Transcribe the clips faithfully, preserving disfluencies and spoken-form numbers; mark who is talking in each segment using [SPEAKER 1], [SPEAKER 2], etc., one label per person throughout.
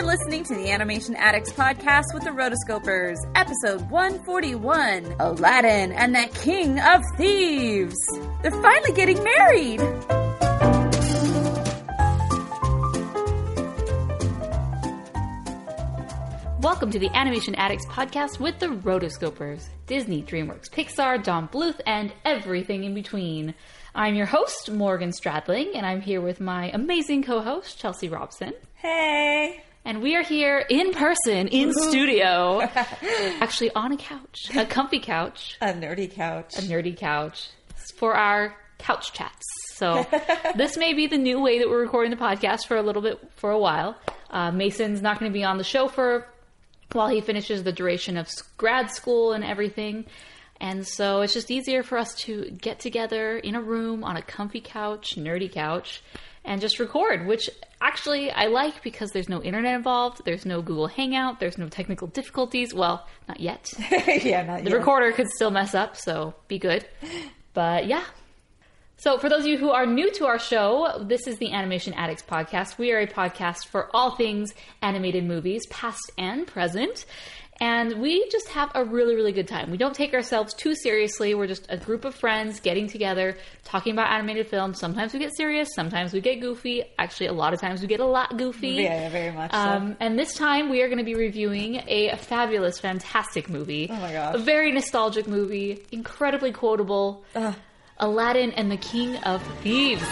[SPEAKER 1] You're listening to the Animation Addicts podcast with the Rotoscopers, episode one forty-one, Aladdin and the King of Thieves. They're finally getting married. Welcome to the Animation Addicts podcast with the Rotoscopers, Disney, DreamWorks, Pixar, Don Bluth, and everything in between. I'm your host, Morgan Stradling, and I'm here with my amazing co-host, Chelsea Robson.
[SPEAKER 2] Hey!
[SPEAKER 1] And we are here in person, in Woo-hoo. studio, actually on a couch, a comfy couch.
[SPEAKER 2] A nerdy couch.
[SPEAKER 1] A nerdy couch for our couch chats. So this may be the new way that we're recording the podcast for a little bit, for a while. Uh, Mason's not going to be on the show for while he finishes the duration of grad school and everything. And so it's just easier for us to get together in a room on a comfy couch, nerdy couch, and just record, which actually I like because there's no internet involved, there's no Google Hangout, there's no technical difficulties. Well, not yet.
[SPEAKER 2] yeah, not
[SPEAKER 1] the
[SPEAKER 2] yet.
[SPEAKER 1] The recorder could still mess up, so be good. But yeah. So for those of you who are new to our show, this is the Animation Addicts podcast. We are a podcast for all things animated movies, past and present. And we just have a really, really good time. We don't take ourselves too seriously. We're just a group of friends getting together, talking about animated films. Sometimes we get serious. Sometimes we get goofy. Actually, a lot of times we get a lot goofy.
[SPEAKER 2] Yeah, very much
[SPEAKER 1] um,
[SPEAKER 2] so.
[SPEAKER 1] And this time we are going to be reviewing a fabulous, fantastic movie.
[SPEAKER 2] Oh my gosh.
[SPEAKER 1] A very nostalgic movie. Incredibly quotable. Ugh. Aladdin and the King of Thieves.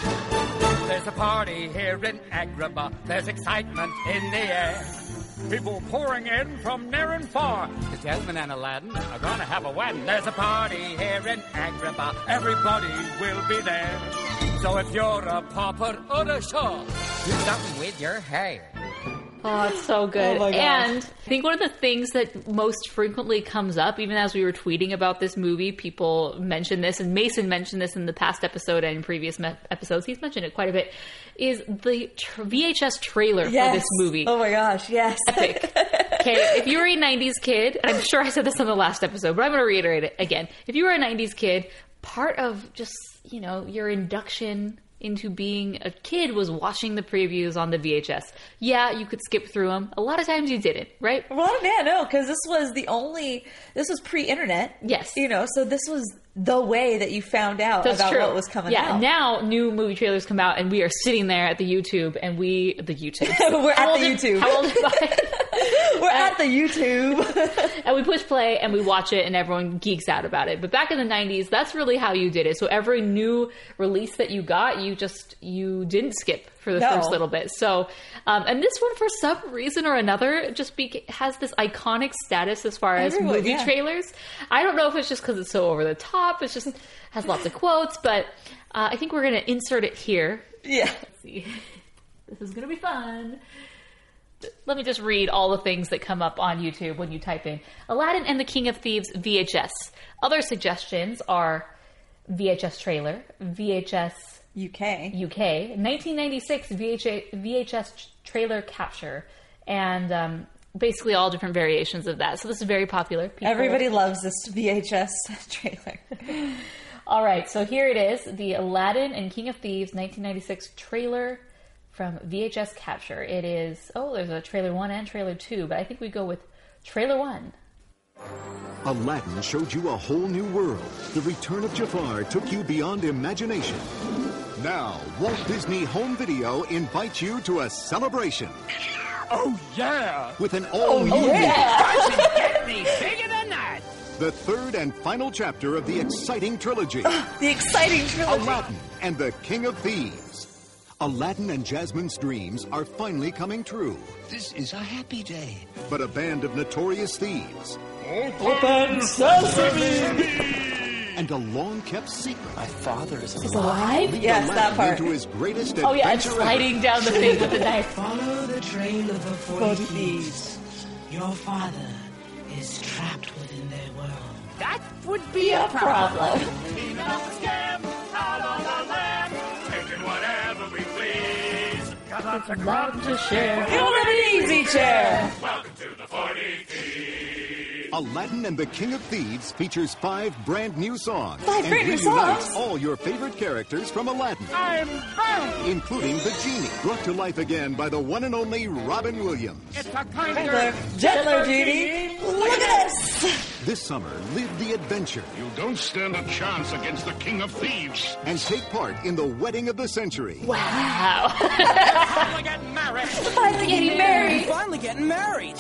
[SPEAKER 3] There's a party here in Agrabah. There's excitement in the air. People pouring in from near and far. Because Jasmine and Aladdin are gonna have a wedding. There's a party here in Agrabah. Everybody will be there. So if you're a pauper or a shawl, do something with your hair.
[SPEAKER 1] Oh, it's so good.
[SPEAKER 2] Oh my gosh.
[SPEAKER 1] And I think one of the things that most frequently comes up, even as we were tweeting about this movie, people mention this, and Mason mentioned this in the past episode and in previous me- episodes, he's mentioned it quite a bit, is the tr- V H S trailer
[SPEAKER 2] yes.
[SPEAKER 1] for this movie.
[SPEAKER 2] Oh my gosh, yes.
[SPEAKER 1] Epic. Okay, if you were a nineties kid, I'm sure I said this on the last episode, but I'm going to reiterate it again. If you were a nineties kid, part of just, you know, your induction into being a kid was watching the previews on the V H S. Yeah, you could skip through them. A lot of times you didn't, right?
[SPEAKER 2] Well, yeah, no, because this was the only, this was pre-internet.
[SPEAKER 1] Yes.
[SPEAKER 2] You know, so this was the way that you found out
[SPEAKER 1] That's
[SPEAKER 2] about
[SPEAKER 1] true.
[SPEAKER 2] what was coming
[SPEAKER 1] yeah,
[SPEAKER 2] out.
[SPEAKER 1] Yeah, now new movie trailers come out and we are sitting there at the YouTube and we, the YouTube.
[SPEAKER 2] We're
[SPEAKER 1] how
[SPEAKER 2] at the
[SPEAKER 1] am,
[SPEAKER 2] YouTube.
[SPEAKER 1] How old am I?
[SPEAKER 2] We're at the YouTube.
[SPEAKER 1] And we push play and we watch it and everyone geeks out about it. But back in the nineties, that's really how you did it. So every new release that you got, you just, you didn't skip for the
[SPEAKER 2] no.
[SPEAKER 1] first little bit. So, um, and this one for some reason or another just be- has this iconic status as far as
[SPEAKER 2] Everyone,
[SPEAKER 1] movie
[SPEAKER 2] yeah.
[SPEAKER 1] trailers. I don't know if it's just because it's so over the top. It's just has lots of quotes, but uh, I think we're going to insert it here.
[SPEAKER 2] Yeah.
[SPEAKER 1] Let's see. This is going to be fun. Let me just read all the things that come up on YouTube when you type in Aladdin and the King of Thieves V H S. Other suggestions are V H S trailer, V H S
[SPEAKER 2] U K.
[SPEAKER 1] U K, nineteen ninety-six V H S trailer capture, and um, basically all different variations of that. So this is very popular. People...
[SPEAKER 2] Everybody loves this V H S trailer.
[SPEAKER 1] All right, so here it is, the Aladdin and King of Thieves nineteen ninety-six trailer from V H S capture. It is, oh, there's a trailer one and trailer two, but I think we go with trailer one.
[SPEAKER 4] Aladdin showed you a whole new world. The Return of Jafar took you beyond imagination. Now, Walt Disney Home Video invites you to a celebration.
[SPEAKER 3] Oh, yeah!
[SPEAKER 4] With an all-new...
[SPEAKER 2] Oh, yeah!
[SPEAKER 3] Doesn't get any bigger than that!
[SPEAKER 4] The third and final chapter of the exciting trilogy.
[SPEAKER 2] The exciting trilogy.
[SPEAKER 4] Aladdin and the King of Thieves. Aladdin and Jasmine's dreams are finally coming true.
[SPEAKER 5] This is a happy day.
[SPEAKER 4] But a band of notorious thieves...
[SPEAKER 3] Open sesame!
[SPEAKER 4] And a long-kept secret.
[SPEAKER 5] My father is
[SPEAKER 1] Is alive?
[SPEAKER 2] Yes, that part.
[SPEAKER 4] Into his greatest
[SPEAKER 1] Oh yeah, it's
[SPEAKER 4] adventure
[SPEAKER 1] sliding
[SPEAKER 4] ever.
[SPEAKER 1] down the thing with the knife.
[SPEAKER 6] Follow the trail of the forty thieves. Your father is trapped within their world.
[SPEAKER 3] That would be a
[SPEAKER 1] Problem.
[SPEAKER 3] Even on the scam, out on the lamb, taking whatever we please. Got lots of
[SPEAKER 1] Love to share.
[SPEAKER 2] You'll have an easy chair.
[SPEAKER 3] Welcome to the forty Thieves.
[SPEAKER 4] Aladdin and the King of Thieves features five brand new songs.
[SPEAKER 2] Five
[SPEAKER 4] and
[SPEAKER 2] brand new
[SPEAKER 4] reunites
[SPEAKER 2] songs?
[SPEAKER 4] all your favorite characters from Aladdin.
[SPEAKER 3] I'm back!
[SPEAKER 4] Including the genie, brought to life again by the one and only Robin Williams.
[SPEAKER 3] It's a kinder,
[SPEAKER 2] Gentler, gentler, Judy. Look at this.
[SPEAKER 4] This summer, live the adventure
[SPEAKER 7] You don't stand a chance against the King of Thieves.
[SPEAKER 4] and take part in the wedding of the century.
[SPEAKER 1] Wow.
[SPEAKER 3] finally getting married.
[SPEAKER 2] Finally getting married.
[SPEAKER 5] Finally getting married.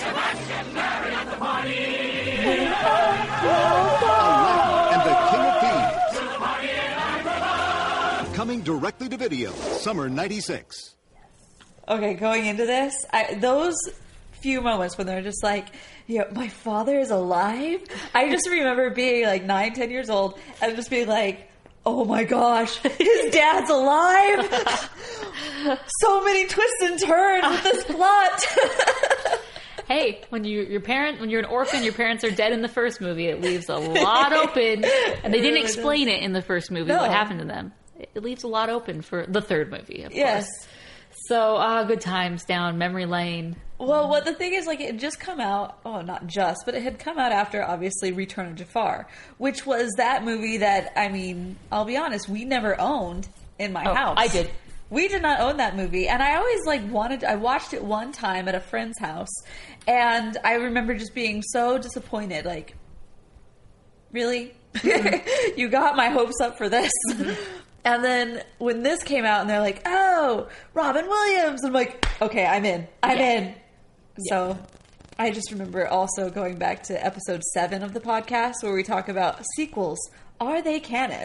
[SPEAKER 4] Aladdin and the King of Thieves. Coming directly to video, summer ninety-six.
[SPEAKER 2] Okay, going into this, I, those few moments when they're just like, "Yeah, my father is alive." I just remember being like nine, ten years old and just being like, "Oh my gosh, his dad's alive!" So many twists and turns with this plot.
[SPEAKER 1] Hey, when you your parent when you're an orphan, your parents are dead in the first movie. It leaves a lot open, and they didn't explain it in the first movie
[SPEAKER 2] No.
[SPEAKER 1] what happened to them. It leaves a lot open for the third movie, of
[SPEAKER 2] Yes.
[SPEAKER 1] course. So, ah, good times down memory lane.
[SPEAKER 2] Well, what the thing is, like, it had just come out. Oh, not just, but it had come out after, obviously, Return of Jafar, which was that movie that, I mean, I'll be honest, we never owned in my
[SPEAKER 1] Oh,
[SPEAKER 2] house.
[SPEAKER 1] I did.
[SPEAKER 2] We did not own that movie, and I always like wanted. I watched it one time at a friend's house, and I remember just being so disappointed. Like, really, you got my hopes up for this. And then when this came out, and they're like, "Oh, Robin Williams," I'm like, "Okay, I'm in. I'm
[SPEAKER 1] Yeah.
[SPEAKER 2] in." So, I just remember also going back to episode seven of the podcast where we talk about sequels. Are they canon?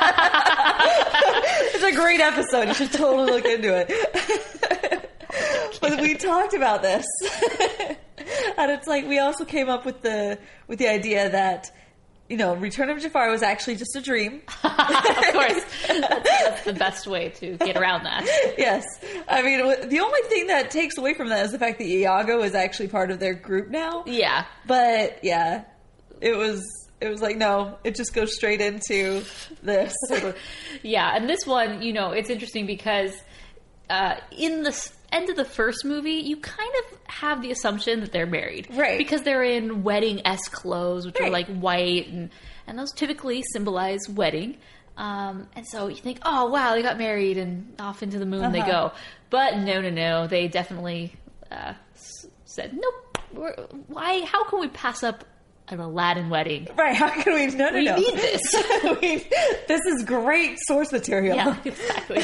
[SPEAKER 2] It's a great episode. You should totally look into it. But we talked about this, and it's like we also came up with the with the idea that, you know, Return of Jafar was actually just a dream.
[SPEAKER 1] Of course. That's, that's the best way to get around that.
[SPEAKER 2] Yes. I mean, the only thing that takes away from that is the fact that Iago is actually part of their group now.
[SPEAKER 1] Yeah.
[SPEAKER 2] But, yeah, it was... It was like, no, it just goes straight into this.
[SPEAKER 1] Yeah, and this one, you know, it's interesting because uh, in the s- end of the first movie, you kind of have the assumption that they're married.
[SPEAKER 2] Right.
[SPEAKER 1] Because they're in wedding-esque clothes, which
[SPEAKER 2] Right.
[SPEAKER 1] are like white, and, and those typically symbolize wedding. Um, and so you think, oh, wow, they got married, and off into the moon they
[SPEAKER 2] Uh-huh.
[SPEAKER 1] go. But no, no, no, they definitely uh, s- said, nope, we're, why, how can we pass up an Aladdin wedding?
[SPEAKER 2] Right, how can we... No, no,
[SPEAKER 1] We
[SPEAKER 2] no.
[SPEAKER 1] need this.
[SPEAKER 2] we, this is great source material.
[SPEAKER 1] Yeah, exactly.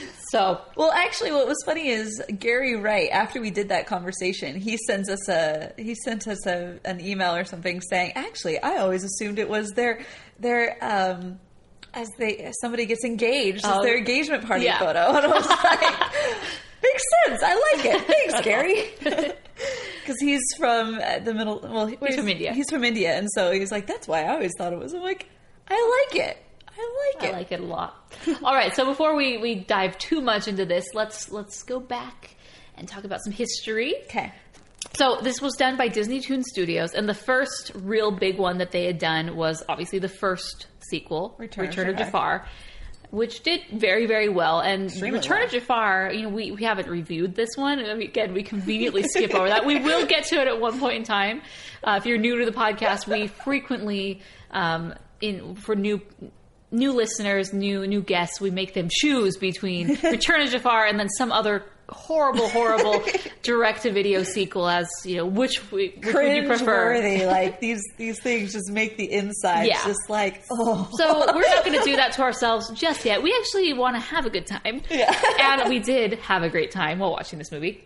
[SPEAKER 1] So,
[SPEAKER 2] Well, actually, what was funny is Gary Wright. After we did that conversation, he sends us a he sent us a, an email or something saying, "Actually, I always assumed it was their their um as they as somebody gets engaged,
[SPEAKER 1] Oh.
[SPEAKER 2] as their engagement party
[SPEAKER 1] Yeah.
[SPEAKER 2] photo." And I was like, "Makes sense. I like it. Thanks, Gary." Because he's from uh, the middle. Well, he's
[SPEAKER 1] from India.
[SPEAKER 2] He's from India, and so he's like, "That's why I always thought it was." I'm like, "I like it. I like
[SPEAKER 1] I
[SPEAKER 2] it."
[SPEAKER 1] like it a lot. All right, so before we, we dive too much into this, let's let's go back and talk about some history.
[SPEAKER 2] Okay.
[SPEAKER 1] So this was done by Disney Toon Studios, and the first real big one that they had done was obviously the first sequel,
[SPEAKER 2] Return of
[SPEAKER 1] Return of
[SPEAKER 2] Jafar.
[SPEAKER 1] Jafar, which did very, very well. And
[SPEAKER 2] Extremely
[SPEAKER 1] Return
[SPEAKER 2] well.
[SPEAKER 1] of Jafar, you know, we, we haven't reviewed this one. I mean, again, we conveniently skip over that. We will get to it at one point in time. Uh, if you're new to the podcast, we frequently, um, in for new new listeners, new new guests, we make them choose between Return of Jafar and then some other horrible, horrible direct-to-video sequel. As you know, which we which would you prefer?
[SPEAKER 2] Cringe-worthy. Like these these things just make the insides
[SPEAKER 1] Yeah.
[SPEAKER 2] just like, oh.
[SPEAKER 1] So we're not going to do that to ourselves just yet. We actually want to have a good time.
[SPEAKER 2] Yeah.
[SPEAKER 1] And we did have a great time while watching this movie.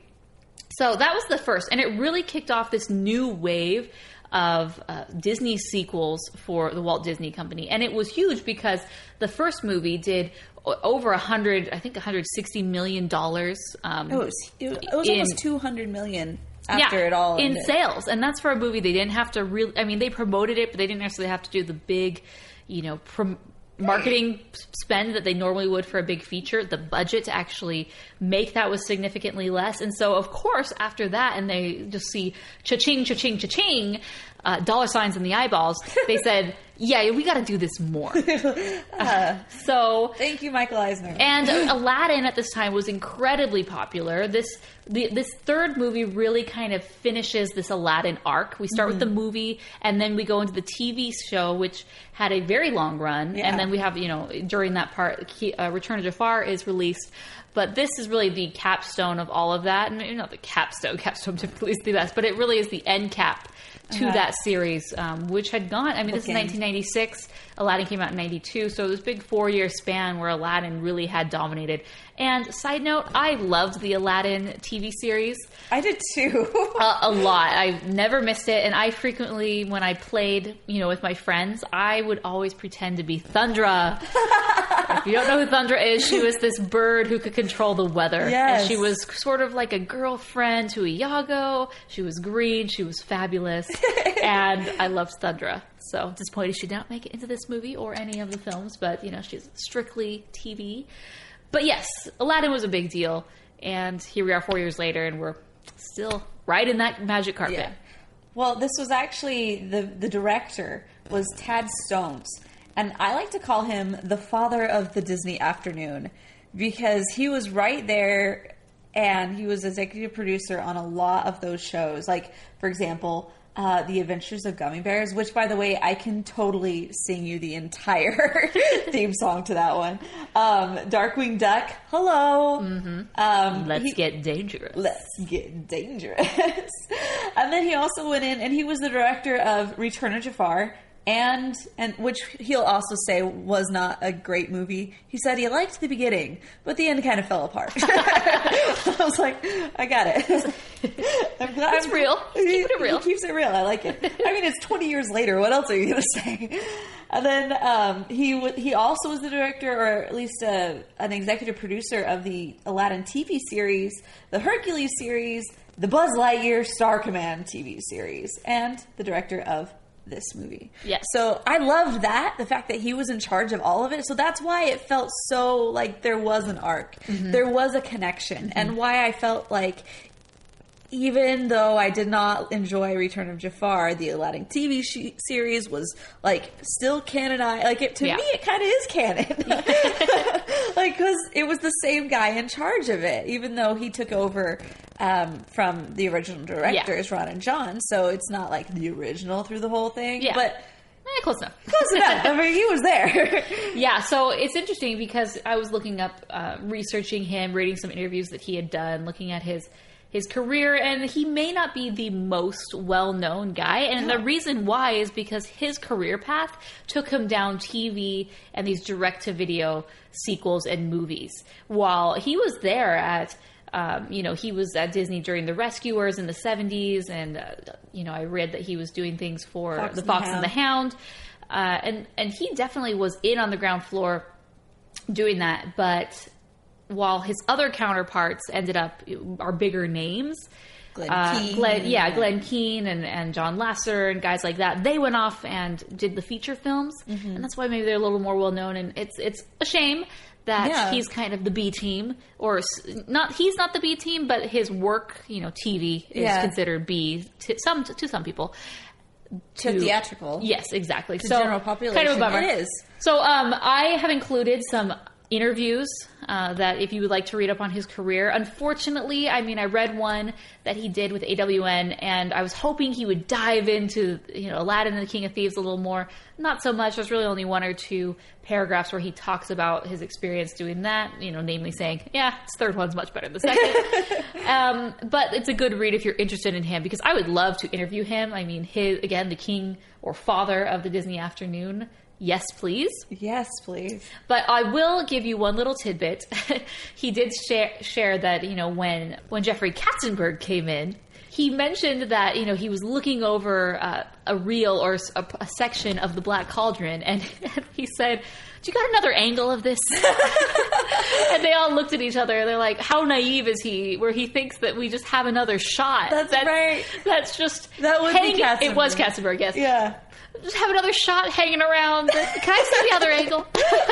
[SPEAKER 1] So that was the first, and it really kicked off this new wave of uh, Disney sequels for the Walt Disney Company. And it was huge because the first movie did o- over a hundred, I think one hundred sixty million dollars. Um,
[SPEAKER 2] It was, it was, it was
[SPEAKER 1] in-
[SPEAKER 2] almost two hundred million after
[SPEAKER 1] yeah,
[SPEAKER 2] it all
[SPEAKER 1] in
[SPEAKER 2] ended.
[SPEAKER 1] sales, and that's for a movie they didn't have to really. I mean, they promoted it, but they didn't necessarily have to do the big, you know, prom- marketing spend that they normally would for a big feature. The budget to actually make that was significantly less, and so of course after that, and they just see cha-ching, cha-ching, cha-ching. uh, dollar signs in the eyeballs, they said, yeah, we got to do this more. Uh, so
[SPEAKER 2] thank you, Michael Eisner.
[SPEAKER 1] And Aladdin at this time was incredibly popular. This the, this third movie really kind of finishes this Aladdin arc. We start mm-hmm. with the movie, and then we go into the T V show, which had a very long run. Yeah. And then we have, you know, during that part, uh, Return of Jafar is released. But this is really the capstone of all of that. And maybe not the capstone. Capstone typically is the best. But it really is the end cap to uh-huh. that series, um, which had gone... I mean, this okay. is nineteen ninety-six. Aladdin came out in ninety-two. So this big four-year span where Aladdin really had dominated. And side note, I loved the Aladdin T V series.
[SPEAKER 2] I did too.
[SPEAKER 1] uh, a lot. I never missed it. And I frequently, when I played, you know, with my friends, I would always pretend to be Thundra. If you don't know who Thundra is, she was this bird who could control the weather.
[SPEAKER 2] Yes.
[SPEAKER 1] And she was sort of like a girlfriend to Iago. She was green. She was fabulous. And I loved Thundra. So disappointed she did not make it into this movie or any of the films. But, you know, she's strictly T V. But yes, Aladdin was a big deal. And here we are four years later, and we're still right in that magic carpet.
[SPEAKER 2] Yeah. Well, this was actually, the, the director was Tad Stones. And I like to call him the father of the Disney afternoon because he was right there and he was executive producer on a lot of those shows. Like, for example, uh, The Adventures of Gummy Bears, which, by the way, I can totally sing you the entire theme song to that one. Um, Darkwing Duck, hello.
[SPEAKER 1] Mm-hmm.
[SPEAKER 2] Um,
[SPEAKER 1] let's
[SPEAKER 2] he,
[SPEAKER 1] get dangerous.
[SPEAKER 2] Let's get dangerous. And then he also went in and he was the director of Return of Jafar. And and which he'll also say was not a great movie. He said he liked the beginning, but the end kind of fell apart. I was like, I got it. I'm glad
[SPEAKER 1] it's real. Keep it real.
[SPEAKER 2] He keeps it real. I like it. I mean, it's twenty years later. What else are you going to say? And then um, he w- he also was the director, or at least a, an executive producer of the Aladdin T V series, the Hercules series, the Buzz Lightyear Star Command T V series, and the director of this movie.
[SPEAKER 1] Yes.
[SPEAKER 2] So I loved that, the fact that he was in charge of all of it. So that's why it felt so like there was an arc. Mm-hmm. There was a connection. Mm-hmm. And why I felt like even though I did not enjoy Return of Jafar, the Aladdin T V sh- series was like still canonized. Like it, to
[SPEAKER 1] yeah.
[SPEAKER 2] me, it kind of is canon. Like, because it was the same guy in charge of it, even though he took over um, from the original directors, yeah. Ron and John. So it's not like the original through the whole thing.
[SPEAKER 1] Yeah.
[SPEAKER 2] But
[SPEAKER 1] eh, close enough.
[SPEAKER 2] Close enough. I mean, he was there.
[SPEAKER 1] Yeah, so it's interesting because I was looking up, uh, researching him, reading some interviews that he had done, looking at his his career, and he may not be the most well-known guy, and no. the reason why is because his career path took him down T V and these direct-to-video sequels and movies. While he was there at, um, you know, he was at Disney during The Rescuers in the seventies, and, uh, you know, I read that he was doing things for
[SPEAKER 2] Fox
[SPEAKER 1] The Fox and the Hound, uh, and, and he definitely was in on the ground floor doing that, but while his other counterparts ended up are bigger names,
[SPEAKER 2] Glenn
[SPEAKER 1] uh,
[SPEAKER 2] Keane,
[SPEAKER 1] Glenn, yeah, Glenn Keane and, and John Lasseter and guys like that, they went off and did the feature films, mm-hmm. and that's why maybe they're a little more well known. And it's it's a shame that
[SPEAKER 2] yeah.
[SPEAKER 1] he's kind of the B team, or not. He's not the B team, but his work, you know, T V is
[SPEAKER 2] yeah.
[SPEAKER 1] considered B to some to some people.
[SPEAKER 2] To, to theatrical,
[SPEAKER 1] yes, exactly.
[SPEAKER 2] To
[SPEAKER 1] so
[SPEAKER 2] general population,
[SPEAKER 1] kind of a bummer.
[SPEAKER 2] It is.
[SPEAKER 1] So um, I have included some interviews uh, that if you would like to read up on his career. Unfortunately, I mean, I read one that he did with A W N, and I was hoping he would dive into, you know, Aladdin and the King of Thieves a little more. Not so much. There's really only one or two paragraphs where he talks about his experience doing that, you know, namely saying, yeah, this third one's much better than the second. um, but it's a good read if you're interested in him, because I would love to interview him. I mean, his, again, the king or father of the Disney afternoon. Yes, please.
[SPEAKER 2] Yes, please.
[SPEAKER 1] But I will give you one little tidbit. He did share, share that, you know, when, when Jeffrey Katzenberg came in, he mentioned that, you know, he was looking over uh, a reel or a, a section of the Black Cauldron, and, and he said, do you got another angle of this? And they all looked at each other. They're like, how naive is he, where he thinks that we just have another shot?
[SPEAKER 2] That's,
[SPEAKER 1] that's
[SPEAKER 2] right.
[SPEAKER 1] That's just...
[SPEAKER 2] That would
[SPEAKER 1] hang,
[SPEAKER 2] be Katzenberg.
[SPEAKER 1] It was Katzenberg, yes.
[SPEAKER 2] Yeah.
[SPEAKER 1] just have another shot hanging around? Can I see the other angle?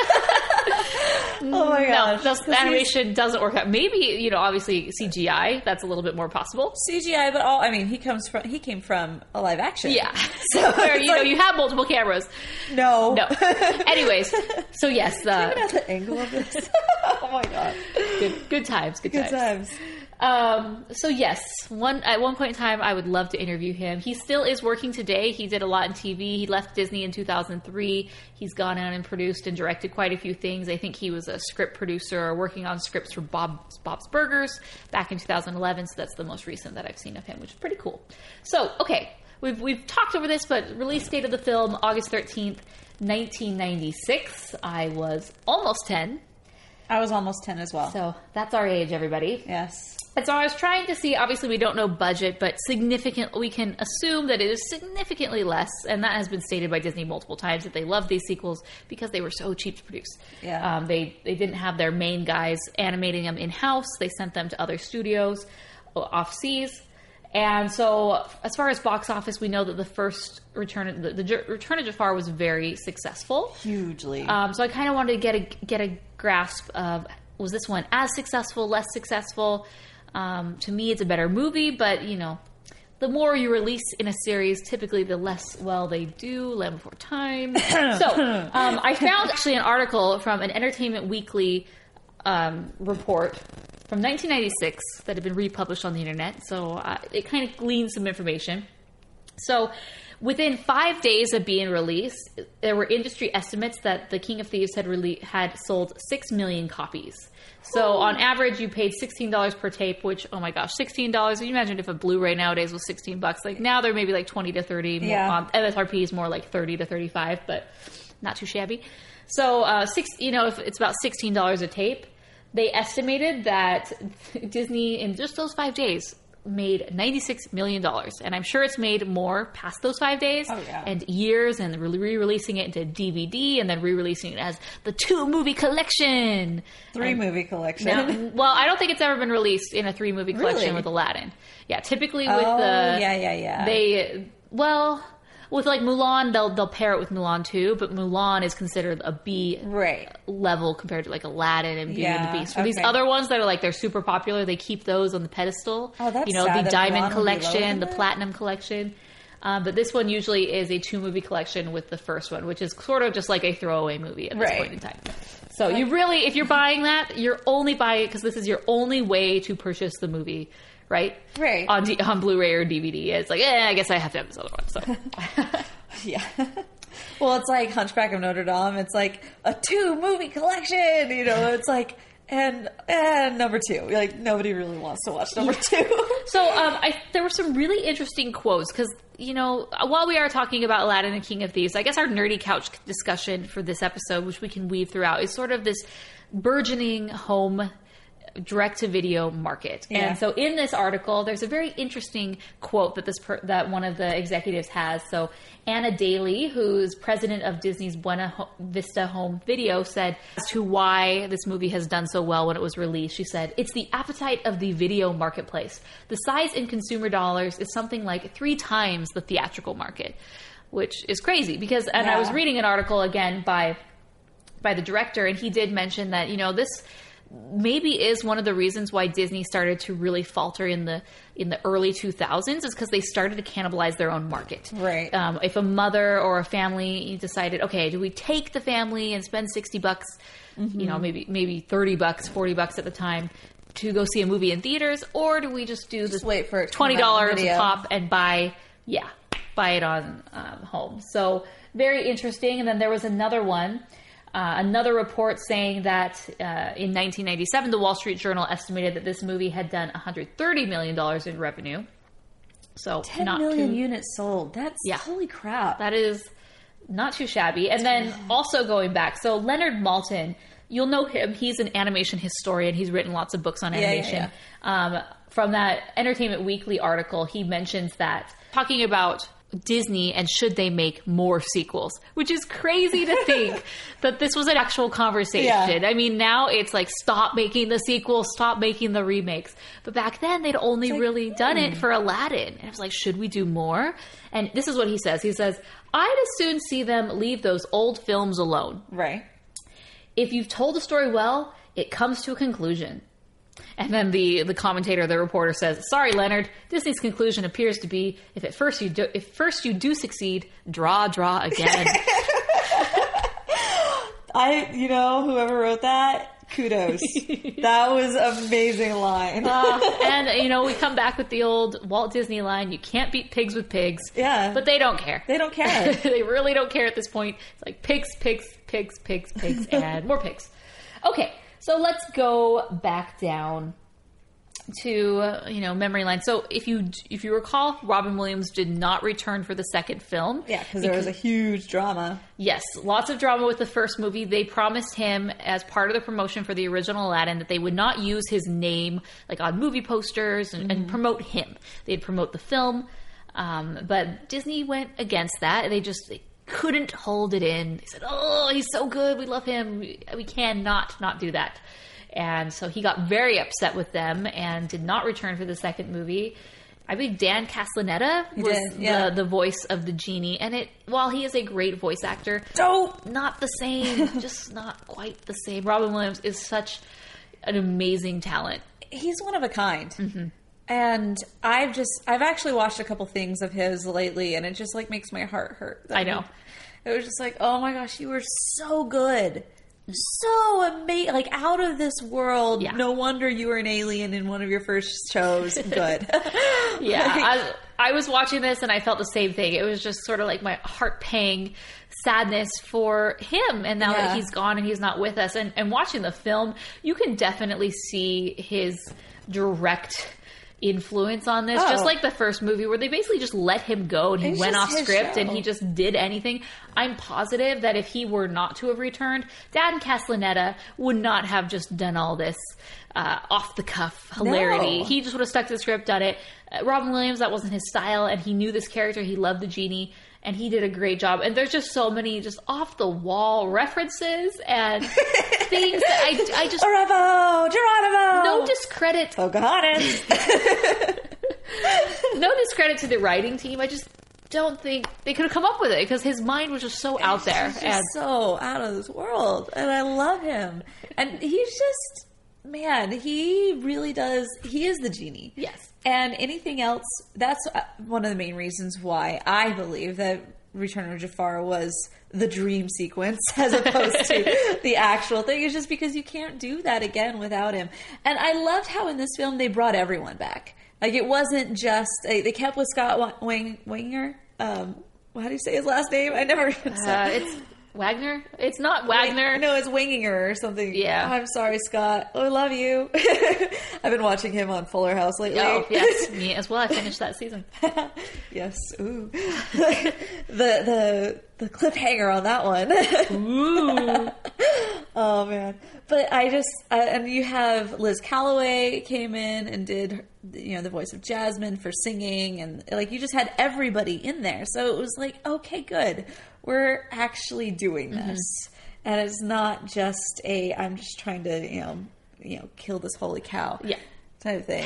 [SPEAKER 2] Oh my gosh.
[SPEAKER 1] No, the animation doesn't work out. Maybe, you know, obviously C G I, that's a little bit more possible.
[SPEAKER 2] C G I, but all, I mean, he comes from, he came from a live action.
[SPEAKER 1] Yeah.
[SPEAKER 2] So,
[SPEAKER 1] Where, you know,
[SPEAKER 2] like,
[SPEAKER 1] you have multiple cameras.
[SPEAKER 2] no.
[SPEAKER 1] No. Anyways, so yes. Uh,
[SPEAKER 2] Even at the angle of this. Oh my god.
[SPEAKER 1] good, good times, good,
[SPEAKER 2] Good
[SPEAKER 1] times.
[SPEAKER 2] times.
[SPEAKER 1] Um, so yes, one at one point in time, I would love to interview him. He still is working today. He did a lot in T V. He left Disney in two thousand three. He's gone out and produced and directed quite a few things. I think he was a script producer or working on scripts for Bob's, Bob's Burgers back in two thousand eleven. So that's the most recent that I've seen of him, which is pretty cool. So, okay, we've, we've talked over this, but release date of the film, August thirteenth, nineteen ninety-six. I was almost ten.
[SPEAKER 2] I was almost ten as well.
[SPEAKER 1] So that's our age, everybody.
[SPEAKER 2] Yes.
[SPEAKER 1] And so I was trying to see, obviously we don't know budget, but significant, we can assume that it is significantly less, and that has been stated by Disney multiple times, that they love these sequels because they were so cheap to produce.
[SPEAKER 2] Yeah.
[SPEAKER 1] Um, they, they didn't have their main guys animating them in-house. They sent them to other studios off-seas. And so as far as box office, we know that the first Return, the, the Return of Jafar was very successful.
[SPEAKER 2] Hugely.
[SPEAKER 1] Um, so I kind of wanted to get a, get a grasp of, was this one as successful, less successful? Um, to me, it's a better movie, but, you know, the more you release in a series, typically the less well they do, Land Before Time. So, um, I found actually an article from an Entertainment Weekly um, report from nineteen ninety-six that had been republished on the internet, so uh, it kind of gleaned some information. So, within five days of being released, there were industry estimates that The King of Thieves had rele- had sold six million copies. So, on average, you paid sixteen dollars per tape, which, oh my gosh, sixteen dollars. Can you imagine if a Blu-ray nowadays was sixteen bucks? Like, now they're maybe like twenty to thirty. More,
[SPEAKER 2] Yeah.
[SPEAKER 1] um, M S R P is more like thirty to thirty-five, but not too shabby. So, uh, six, you know, if it's about sixteen dollars a tape, they estimated that Disney, in just those five days, made ninety-six million dollars. And I'm sure it's made more past those five days
[SPEAKER 2] Oh, yeah.
[SPEAKER 1] and years, and re-releasing it into D V D and then re-releasing it as the two-movie collection.
[SPEAKER 2] Three
[SPEAKER 1] And
[SPEAKER 2] movie collection.
[SPEAKER 1] now, well, I don't think it's ever been released in a three-movie collection
[SPEAKER 2] Really?
[SPEAKER 1] with Aladdin. Yeah, typically with
[SPEAKER 2] Oh,
[SPEAKER 1] the...
[SPEAKER 2] yeah, yeah, yeah.
[SPEAKER 1] They... Well... With like Mulan, they'll they'll pair it with Mulan too, but Mulan is considered a B
[SPEAKER 2] Right.
[SPEAKER 1] level compared to like Aladdin and Beauty and
[SPEAKER 2] Yeah,
[SPEAKER 1] the Beast. For these
[SPEAKER 2] okay.
[SPEAKER 1] other ones that are like they're super popular, they keep those on the pedestal.
[SPEAKER 2] Oh, that's
[SPEAKER 1] you know,
[SPEAKER 2] sad
[SPEAKER 1] the
[SPEAKER 2] that
[SPEAKER 1] Diamond
[SPEAKER 2] Mulan will be lower
[SPEAKER 1] collection,
[SPEAKER 2] than
[SPEAKER 1] the
[SPEAKER 2] that.
[SPEAKER 1] Platinum collection. Um, but this one usually is a two movie collection with the first one, which is sort of just like a throwaway movie at this
[SPEAKER 2] Right.
[SPEAKER 1] point in time. So you really, if you're buying that, you're only buying it because this is your only way to purchase the movie. Right?
[SPEAKER 2] Right.
[SPEAKER 1] On, D- on Blu-ray or D V D. It's like, eh, I guess I have to have this other one. So.
[SPEAKER 2] Yeah. Well, it's like Hunchback of Notre Dame. It's like a two movie collection. You know, it's like, and and number two. Like, nobody really wants to watch number two.
[SPEAKER 1] So um, I, there were some really interesting quotes because, you know, while we are talking about Aladdin and King of Thieves, I guess our nerdy couch discussion for this episode, which we can weave throughout, is sort of this burgeoning home direct-to-video market.
[SPEAKER 2] Yeah.
[SPEAKER 1] And so in this article, there's a very interesting quote that this per- that one of the executives has. So Anna Daly, who's president of Disney's Buena Ho- Vista Home Video, said as to why this movie has done so well when it was released. She said, "It's the appetite of the video marketplace. The size in consumer dollars is something like three times the theatrical market," which is crazy because, and I
[SPEAKER 2] Yeah.
[SPEAKER 1] was reading an article again by by the director, and he did mention that, you know, this maybe is one of the reasons why Disney started to really falter in the in the early two thousands is because they started to cannibalize their own market.
[SPEAKER 2] Right.
[SPEAKER 1] Um, if a mother or a family decided, okay, do we take the family and spend sixty bucks, you know, maybe maybe thirty bucks, forty bucks at the time to go see a movie in theaters, or do we just do this
[SPEAKER 2] Just wait for it to
[SPEAKER 1] twenty
[SPEAKER 2] come out on
[SPEAKER 1] dollars a
[SPEAKER 2] video.
[SPEAKER 1] pop and buy, yeah, buy it on um, home. So very interesting. And then there was another one. Uh, another report saying that uh, in nineteen ninety-seven, the Wall Street Journal estimated that this movie had done one hundred thirty million dollars in revenue. So
[SPEAKER 2] Ten
[SPEAKER 1] not
[SPEAKER 2] million
[SPEAKER 1] too,
[SPEAKER 2] units sold. That's
[SPEAKER 1] Yeah.
[SPEAKER 2] holy crap.
[SPEAKER 1] that is not too shabby. And then also going back, so Leonard Maltin, you'll know him. He's an animation historian. He's written lots of books on
[SPEAKER 2] Yeah, yeah,
[SPEAKER 1] animation. Um, from that Entertainment Weekly article, he mentions that talking about Disney and should they make more sequels, which is crazy to think that this was an actual conversation.
[SPEAKER 2] Yeah.
[SPEAKER 1] I mean, now it's like, stop making the sequels, stop making the remakes. But back then, they'd only
[SPEAKER 2] like,
[SPEAKER 1] really done it
[SPEAKER 2] hmm.
[SPEAKER 1] for Aladdin. And it was like, should we do more? And this is what he says. He says, I'd as soon see them leave those old films alone.
[SPEAKER 2] Right.
[SPEAKER 1] If you've told the story well, it comes to a conclusion. And then the, the commentator, the reporter says, sorry, Leonard, Disney's conclusion appears to be, if at first you do, if first you do succeed, draw, draw again.
[SPEAKER 2] I, you know, whoever wrote that, kudos. That was an amazing line.
[SPEAKER 1] uh, and, you know, we come back with the old Walt Disney line, you can't beat pigs with pigs.
[SPEAKER 2] Yeah.
[SPEAKER 1] But they don't care.
[SPEAKER 2] They don't care.
[SPEAKER 1] They really don't care at this point. It's like pigs, pigs, pigs, pigs, pigs, and more pigs. Okay, so let's go back down to, uh, you know, memory lane. So if you if you recall, Robin Williams did not return for the second film.
[SPEAKER 2] Yeah, because there was a huge drama.
[SPEAKER 1] Yes, lots of drama with the first movie. They promised him, as part of the promotion for the original Aladdin, that they would not use his name like on movie posters and, mm-hmm. and promote him. They'd promote the film. Um, but Disney went against that. They just they couldn't hold it in. They said, oh, he's so good. We love him. We, we cannot not do that. And so he got very upset with them and did not return for the second movie. I believe Dan Castellaneta
[SPEAKER 2] he
[SPEAKER 1] was
[SPEAKER 2] did, yeah.
[SPEAKER 1] the, the voice of the genie. And it, while he is a great voice actor,
[SPEAKER 2] Dope.
[SPEAKER 1] not the same. Just not quite the same. Robin Williams is such an amazing talent.
[SPEAKER 2] He's one of a kind.
[SPEAKER 1] Mm-hmm.
[SPEAKER 2] And I've just, I've actually watched a couple things of his lately, and it just like makes my heart hurt.
[SPEAKER 1] I know.
[SPEAKER 2] It was just like, oh my gosh, you were so good. So amazing, like out of this world.
[SPEAKER 1] Yeah.
[SPEAKER 2] No wonder you were an alien in one of your first shows. Good.
[SPEAKER 1] Yeah,
[SPEAKER 2] Like,
[SPEAKER 1] I, I was watching this and I felt the same thing. It was just sort of like my heart pang sadness for him. And now
[SPEAKER 2] yeah.
[SPEAKER 1] that he's gone and he's not with us, and, and watching the film, you can definitely see his direct influence on this,
[SPEAKER 2] oh.
[SPEAKER 1] just like the first movie where they basically just let him go and he
[SPEAKER 2] It's
[SPEAKER 1] went
[SPEAKER 2] just
[SPEAKER 1] off
[SPEAKER 2] his
[SPEAKER 1] script
[SPEAKER 2] show.
[SPEAKER 1] and he just did anything. I'm positive that if he were not to have returned, Dan Castellaneta would not have just done all this uh, off the cuff hilarity.
[SPEAKER 2] No.
[SPEAKER 1] He just would have stuck to the script, done it. Uh, Robin Williams, that wasn't his style, and he knew this character. He loved the genie, and he did a great job. And there's just so many just off the wall references and things that I, I just
[SPEAKER 2] Bravo, Geronimo.
[SPEAKER 1] no discredit.
[SPEAKER 2] Pocahontas.
[SPEAKER 1] No discredit to the writing team. I just don't think they could have come up with it because his mind was just so out there.
[SPEAKER 2] He's just
[SPEAKER 1] And
[SPEAKER 2] so out of this world, and I love him. And he's just, man, he really does. He is the genie.
[SPEAKER 1] yes,
[SPEAKER 2] And anything else, that's one of the main reasons why I believe that Return of Jafar was the dream sequence as opposed to the actual thing. It's just because you can't do that again without him. And I loved how in this film they brought everyone back. Like, it wasn't just, they kept with Scott Wing, Winger. Um, how do you say his last name? I never.
[SPEAKER 1] uh, it's Wagner. It's not Wagner.
[SPEAKER 2] No, it's Winginger or something.
[SPEAKER 1] Yeah.
[SPEAKER 2] I'm sorry, Scott. Oh, I love you. I've been watching him on Fuller House lately.
[SPEAKER 1] Oh, yes, me as well. I finished that season.
[SPEAKER 2] Yes. Ooh. the the the cliffhanger on that one.
[SPEAKER 1] Ooh.
[SPEAKER 2] Oh man. But I just uh, and you have Liz Calloway came in and did, you know, the voice of Jasmine for singing, and like you just had everybody in there. So it was like, okay, good. We're actually doing this. Mm-hmm. And it's not just a I'm just trying to, you know, you know, kill this holy cow.
[SPEAKER 1] Yeah.
[SPEAKER 2] Type of thing.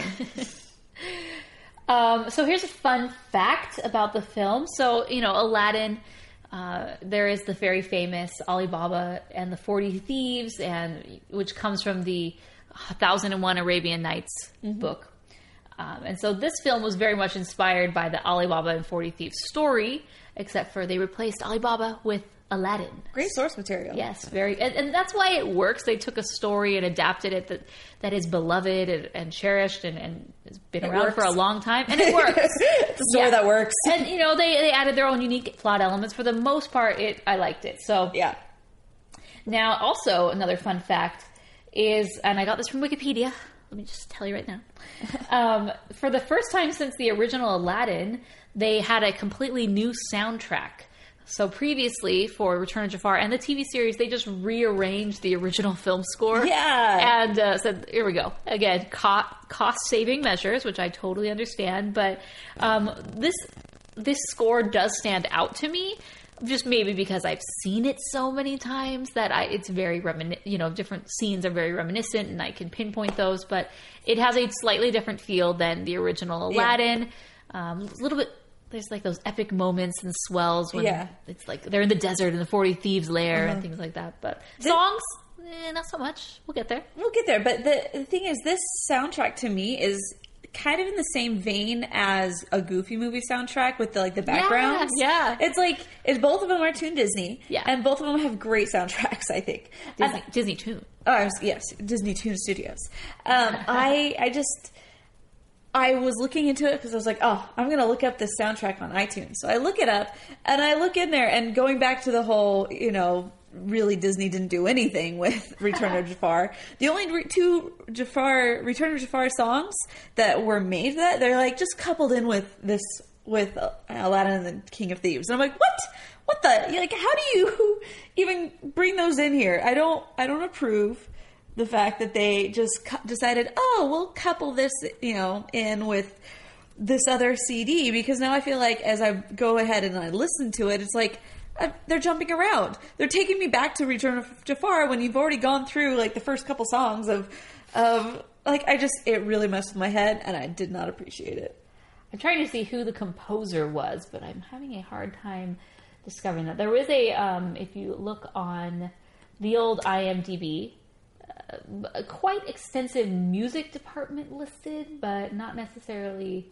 [SPEAKER 1] Um, so here's a fun fact about the film. So, you know, Aladdin, uh, there is the very famous Alibaba and the forty Thieves, and which comes from the one thousand and one Arabian Nights mm-hmm. book. Um, and so this film was very much inspired by the Alibaba and forty Thieves story, except for they replaced Alibaba with Aladdin.
[SPEAKER 2] Great source material.
[SPEAKER 1] Yes, very, and, and that's why it works. They took a story and adapted it that that is beloved and, and cherished and, and has been
[SPEAKER 2] It
[SPEAKER 1] around
[SPEAKER 2] works.
[SPEAKER 1] for a long time, and it works.
[SPEAKER 2] It's a story
[SPEAKER 1] Yeah.
[SPEAKER 2] that works.
[SPEAKER 1] And you know, they they added their own unique plot elements. For the most part, it I liked it. So
[SPEAKER 2] Yeah.
[SPEAKER 1] now, also another fun fact is, and I got this from Wikipedia. Let me just tell you right now. Um, for the first time since the original Aladdin, they had a completely new soundtrack. So previously, for Return of Jafar and the T V series, they just rearranged the original film score.
[SPEAKER 2] Yeah.
[SPEAKER 1] And uh, said, here we go. Again, co- cost-saving measures, which I totally understand. But um, this this score does stand out to me. Just maybe because I've seen it so many times that I, it's very reminiscent, you know, different scenes are very reminiscent and I can pinpoint those, but it has a slightly different feel than the original Aladdin. Yeah. Um, a little bit, there's like those epic moments and swells when
[SPEAKER 2] Yeah.
[SPEAKER 1] it's like they're in the desert in the forty Thieves lair and things like that. But songs, eh, not so much. We'll get there.
[SPEAKER 2] We'll get there. But the, the thing is, this soundtrack to me is kind of in the same vein as a Goofy movie soundtrack with the, like the backgrounds.
[SPEAKER 1] yeah.
[SPEAKER 2] It's like, it's both of them are Toon Disney.
[SPEAKER 1] Yeah.
[SPEAKER 2] And both of them have great soundtracks, I think.
[SPEAKER 1] Disney,
[SPEAKER 2] And-
[SPEAKER 1] Disney Toon.
[SPEAKER 2] Oh, I was, yes, Disney Toon Studios. Um, I I just I was looking into it because I was like, oh, I'm gonna look up this soundtrack on iTunes. So I look it up and I look in there, and going back to the whole, you know, really Disney didn't do anything with Return of Jafar. The only re- two Jafar Return of Jafar songs that were made that they're like just coupled in with this with Aladdin and the King of Thieves, and I'm like, what? What the? Like, how do you even bring those in here? I don't. I don't approve the fact that they just cu- decided, oh, we'll couple this, you know, in with this other C D, because now I feel like as I go ahead and I listen to it, it's like uh, they're jumping around. They're taking me back to Return of Jafar when you've already gone through like the first couple songs of, of like I just it really messed with my head, and I did not appreciate it.
[SPEAKER 1] I'm trying to see who the composer was, but I'm having a hard time discovering that. There was a, um, if you look on the old I M D B, uh, a quite extensive music department listed, but not necessarily.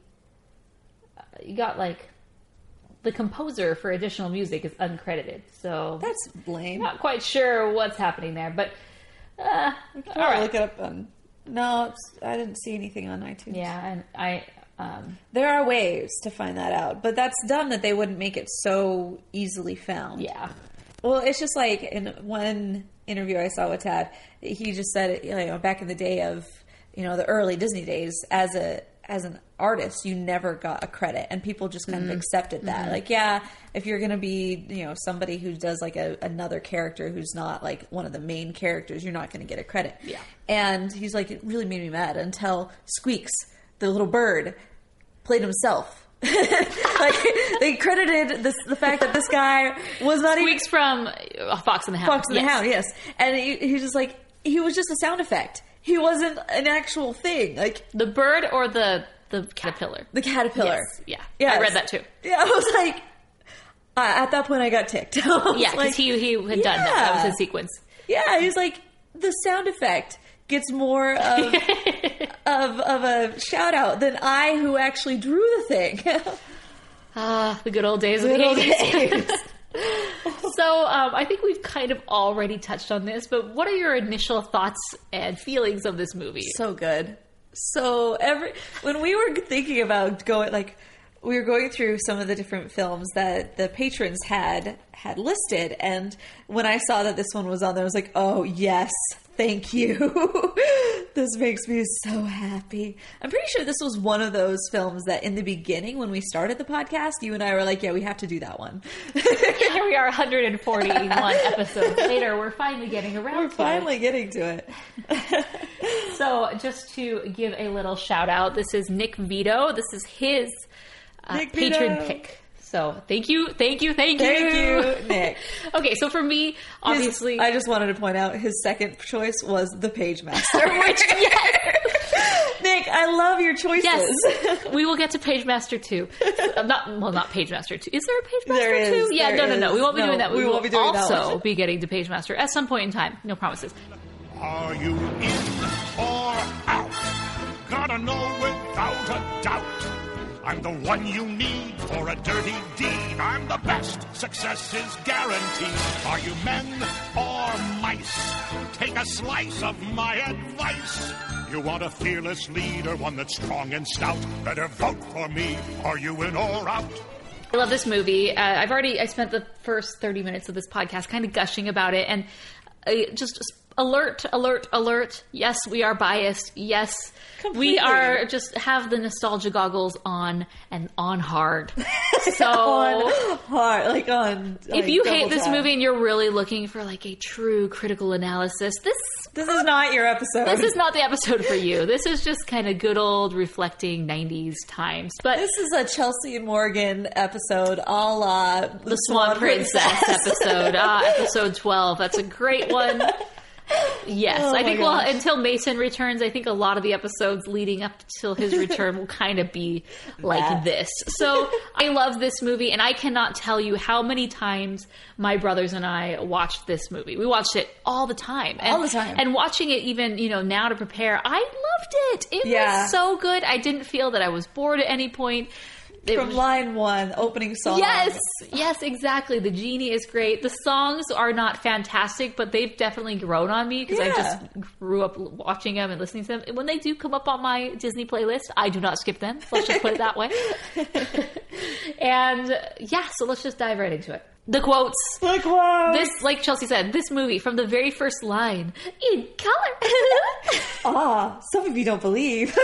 [SPEAKER 1] Uh, you got like the composer for additional music is uncredited, so
[SPEAKER 2] That's lame.
[SPEAKER 1] not quite sure what's happening there. But uh, all
[SPEAKER 2] I'll
[SPEAKER 1] right,
[SPEAKER 2] look it up on. No, it's, I didn't see anything on iTunes.
[SPEAKER 1] yeah, and I. Um,
[SPEAKER 2] There are ways to find that out, but that's dumb that they wouldn't make it so easily found.
[SPEAKER 1] yeah.
[SPEAKER 2] Well, it's just like in one interview I saw with Tad, he just said, it, you know, back in the day of, you know, the early Disney days, as a as an artist, you never got a credit, and people just kind
[SPEAKER 1] Mm-hmm.
[SPEAKER 2] of accepted that. Like, yeah, if you're going to be, you know, somebody who does like a, another character who's not like one of the main characters, you're not going to get a credit.
[SPEAKER 1] Yeah.
[SPEAKER 2] And he's like, it really made me mad until Squeaks, the little bird, played himself. Like, they credited this, the fact that this guy was not even
[SPEAKER 1] Weeks from uh, Fox and the Hound.
[SPEAKER 2] Fox and
[SPEAKER 1] Yes.
[SPEAKER 2] the Hound, yes. And he, he was just like, he was just a sound effect. He wasn't an actual thing. Like,
[SPEAKER 1] The bird or the the caterpillar?
[SPEAKER 2] the caterpillar.
[SPEAKER 1] Yes, yeah.
[SPEAKER 2] Yes.
[SPEAKER 1] I read that too.
[SPEAKER 2] Yeah, I was like, uh, at that point I got ticked. I was
[SPEAKER 1] Yeah, because
[SPEAKER 2] like,
[SPEAKER 1] he, he had done that. That was
[SPEAKER 2] yeah.
[SPEAKER 1] his sequence.
[SPEAKER 2] Yeah, he's like, the sound effect gets more of, of, of a shout out than I, who actually drew the thing.
[SPEAKER 1] Ah, the good old days of
[SPEAKER 2] Good
[SPEAKER 1] the
[SPEAKER 2] old
[SPEAKER 1] eighties.
[SPEAKER 2] days.
[SPEAKER 1] So um, I think we've kind of already touched on this, but what are your initial thoughts and feelings of this movie?
[SPEAKER 2] So good. So every when we were thinking about going, like, we were going through some of the different films that the patrons had had listed, and when I saw that this one was on there, I was like, oh yes, thank you. This makes me so happy. I'm pretty sure this was one of those films that in the beginning, when we started the podcast, you and I were like, yeah, we have to do that one.
[SPEAKER 1] Here we are, one hundred forty-one episodes later. We're finally getting around
[SPEAKER 2] We're
[SPEAKER 1] to
[SPEAKER 2] finally getting to it.
[SPEAKER 1] it. So just to give a little shout out, this is Nick Vito. This is his uh,
[SPEAKER 2] Nick
[SPEAKER 1] patron
[SPEAKER 2] Vito.
[SPEAKER 1] pick. So thank you, thank you, thank you.
[SPEAKER 2] Thank you, Nick.
[SPEAKER 1] Okay, so for me,
[SPEAKER 2] His-
[SPEAKER 1] obviously...
[SPEAKER 2] I just wanted to point out his second choice was the Page Master.
[SPEAKER 1] Which, yes.
[SPEAKER 2] Nick, I love your choices.
[SPEAKER 1] Yes, we will get to Page Master two. Uh, not well, not Page Master two. Is there a Page Master
[SPEAKER 2] There is,
[SPEAKER 1] two? Yeah,
[SPEAKER 2] there
[SPEAKER 1] no, no, no.
[SPEAKER 2] is.
[SPEAKER 1] We won't be
[SPEAKER 2] No,
[SPEAKER 1] doing that.
[SPEAKER 2] we
[SPEAKER 1] We,
[SPEAKER 2] won't
[SPEAKER 1] will
[SPEAKER 2] be doing that
[SPEAKER 1] also
[SPEAKER 2] one.
[SPEAKER 1] be getting to Page Master at some point in time. No promises.
[SPEAKER 7] Are you in or out? Gotta know without a doubt. I'm the one you need for a dirty deed. I'm the best. Success is guaranteed. Are you men or mice? Take a slice of my advice. You want a fearless leader, one that's strong and stout. Better vote for me. Are you in or out?
[SPEAKER 1] I love this movie. Uh, I've already I spent the first thirty minutes of this podcast kind of gushing about it, and uh, just alert, alert, alert. Yes, we are biased. Yes,
[SPEAKER 2] Completely.
[SPEAKER 1] we are just have the nostalgia goggles on and on hard. So
[SPEAKER 2] on hard, like on.
[SPEAKER 1] if
[SPEAKER 2] like,
[SPEAKER 1] you hate
[SPEAKER 2] double
[SPEAKER 1] this
[SPEAKER 2] tap.
[SPEAKER 1] movie and you're really looking for like a true critical analysis, this
[SPEAKER 2] this is not your episode.
[SPEAKER 1] this is not the episode for you. This is just kind of good old reflecting nineties times. But
[SPEAKER 2] This is a Chelsea and Morgan episode, a la
[SPEAKER 1] the Swan Princess episode, ah, episode twelve. That's a great one. Yes,
[SPEAKER 2] Oh
[SPEAKER 1] I
[SPEAKER 2] my
[SPEAKER 1] think, well,
[SPEAKER 2] gosh.
[SPEAKER 1] until Mason returns, I think a lot of the episodes leading up till his return will kind of be like
[SPEAKER 2] That.
[SPEAKER 1] this. So I love this movie, and I cannot tell you how many times my brothers and I watched this movie. We watched it all the time. And,
[SPEAKER 2] All the time.
[SPEAKER 1] And watching it even, you know, now to prepare, I loved it. It
[SPEAKER 2] Yeah.
[SPEAKER 1] was so good. I didn't feel that I was bored at any point. It
[SPEAKER 2] From
[SPEAKER 1] was-
[SPEAKER 2] line one, opening song.
[SPEAKER 1] Yes, yes, exactly. The genie is great. The songs are not fantastic, but they've definitely grown on me because I
[SPEAKER 2] Yeah.
[SPEAKER 1] just grew up watching them and listening to them. And when they do come up on my Disney playlist, I do not skip them. Let's just put it that way. And uh, yeah, so let's just dive right into it. The quotes.
[SPEAKER 2] Like, wow.
[SPEAKER 1] This, like Chelsea said, this movie from the very first line, in color.
[SPEAKER 2] Ah, some of you don't believe.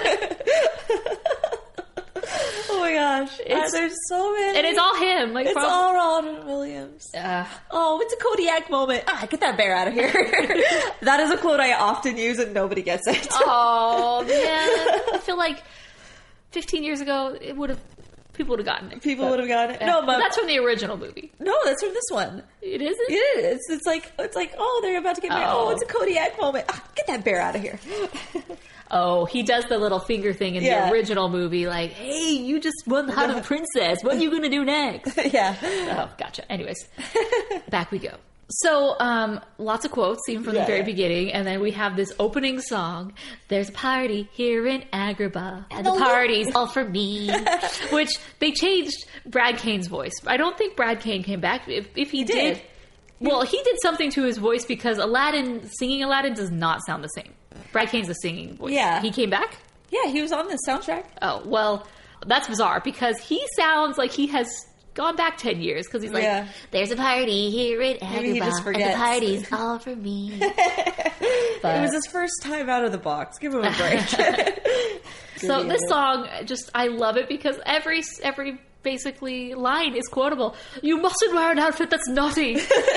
[SPEAKER 2] Oh my gosh.
[SPEAKER 1] It's-
[SPEAKER 2] Uh, there's so many.
[SPEAKER 1] And it's all him. Like
[SPEAKER 2] It's
[SPEAKER 1] from,
[SPEAKER 2] all Robin Williams.
[SPEAKER 1] Uh,
[SPEAKER 2] Oh, it's a Kodiak moment. Ah, get that bear out of here. That is a quote I often use and nobody gets it.
[SPEAKER 1] oh man, I feel like fifteen years ago it would have people would have gotten it.
[SPEAKER 2] People
[SPEAKER 1] But-
[SPEAKER 2] would have gotten it.
[SPEAKER 1] yeah.
[SPEAKER 2] No, but
[SPEAKER 1] that's from the original movie.
[SPEAKER 2] no, that's from this one.
[SPEAKER 1] It isn't.
[SPEAKER 2] It is. It's like it's like oh, they're about to get married. Oh,
[SPEAKER 1] Oh.
[SPEAKER 2] it's a Kodiak moment. Ah, get that bear out of here.
[SPEAKER 1] Oh, he does the little finger thing in
[SPEAKER 2] Yeah.
[SPEAKER 1] the original movie, like, "Hey, you just won the Heart of the Princess. What are you gonna do next?"
[SPEAKER 2] Yeah.
[SPEAKER 1] Oh, gotcha. Anyways, back we go. So, um, lots of quotes, even from
[SPEAKER 2] Yeah,
[SPEAKER 1] the very
[SPEAKER 2] yeah.
[SPEAKER 1] beginning, and then we have this opening song. There's a party here in Agrabah, and the
[SPEAKER 2] the
[SPEAKER 1] party's all for me. Which they changed Brad Kane's voice. I don't think Brad Kane came back. If, if he,
[SPEAKER 2] did.
[SPEAKER 1] did, well, he did something to his voice because Aladdin, singing Aladdin, does not sound the same. Brad Kane's a singing voice.
[SPEAKER 2] Yeah.
[SPEAKER 1] he came back.
[SPEAKER 2] Yeah, he was on the soundtrack.
[SPEAKER 1] Oh, well, that's bizarre because he sounds like he has gone back ten years because he's like,
[SPEAKER 2] Yeah.
[SPEAKER 1] there's a party here in
[SPEAKER 2] Maybe he
[SPEAKER 1] Agrabah,
[SPEAKER 2] just
[SPEAKER 1] and
[SPEAKER 2] forgets.
[SPEAKER 1] the party's all for me.
[SPEAKER 2] It
[SPEAKER 1] But-
[SPEAKER 2] was his first time out of the box. Give him a break.
[SPEAKER 1] So
[SPEAKER 2] Good
[SPEAKER 1] this
[SPEAKER 2] idea.
[SPEAKER 1] song, just, I love it because every, every basically line is quotable. You mustn't wear an outfit that's naughty.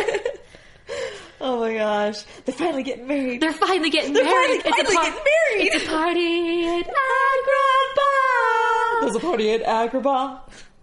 [SPEAKER 2] Oh my gosh. They're finally getting married.
[SPEAKER 1] They're finally getting
[SPEAKER 2] They're
[SPEAKER 1] married.
[SPEAKER 2] finally, finally
[SPEAKER 1] par-
[SPEAKER 2] getting married.
[SPEAKER 1] It's a party in Agrabah.
[SPEAKER 2] There's a party at Agrabah.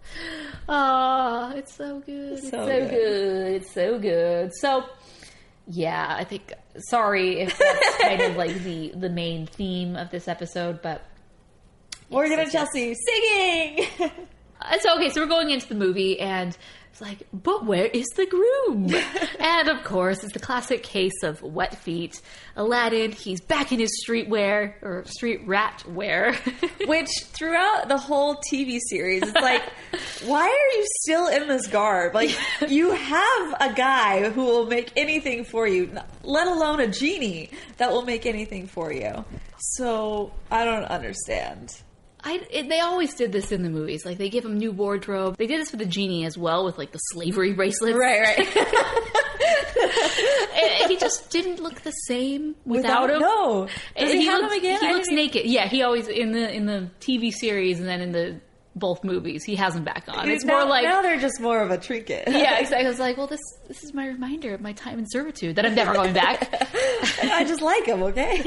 [SPEAKER 1] Oh, it's so good. It's so,
[SPEAKER 2] So
[SPEAKER 1] good.
[SPEAKER 2] good.
[SPEAKER 1] It's so good. So, yeah, I think, sorry if that's kind of like the, the main theme of this episode, but
[SPEAKER 2] Morgan and
[SPEAKER 1] yes, yes.
[SPEAKER 2] Chelsea singing.
[SPEAKER 1] it's okay. So we're going into the movie and it's like, but where is the groom? And of course, it's the classic case of wet feet. Aladdin, he's back in his streetwear or street rat wear.
[SPEAKER 2] Which throughout the whole T V series, it's like, why are you still in this garb? Like, you have a guy who will make anything for you, let alone a genie that will make anything for you. So, I don't understand.
[SPEAKER 1] I, it, they always did this in the movies. Like, they give him new wardrobe. They did this with the genie as well, with, like, the slavery bracelets.
[SPEAKER 2] Right, right.
[SPEAKER 1] And he just didn't look the same without, him.
[SPEAKER 2] No. Does
[SPEAKER 1] And
[SPEAKER 2] he, have
[SPEAKER 1] looks,
[SPEAKER 2] him again?
[SPEAKER 1] He
[SPEAKER 2] I
[SPEAKER 1] looks
[SPEAKER 2] didn't-
[SPEAKER 1] naked. Yeah, he always, in the in the T V series and then in the both movies, he has him back on. It's
[SPEAKER 2] now,
[SPEAKER 1] more like...
[SPEAKER 2] now they're just more of a trinket.
[SPEAKER 1] Yeah, exactly. I was like, well, this this is my reminder of my time in servitude that I'm never going back.
[SPEAKER 2] I just like him, okay?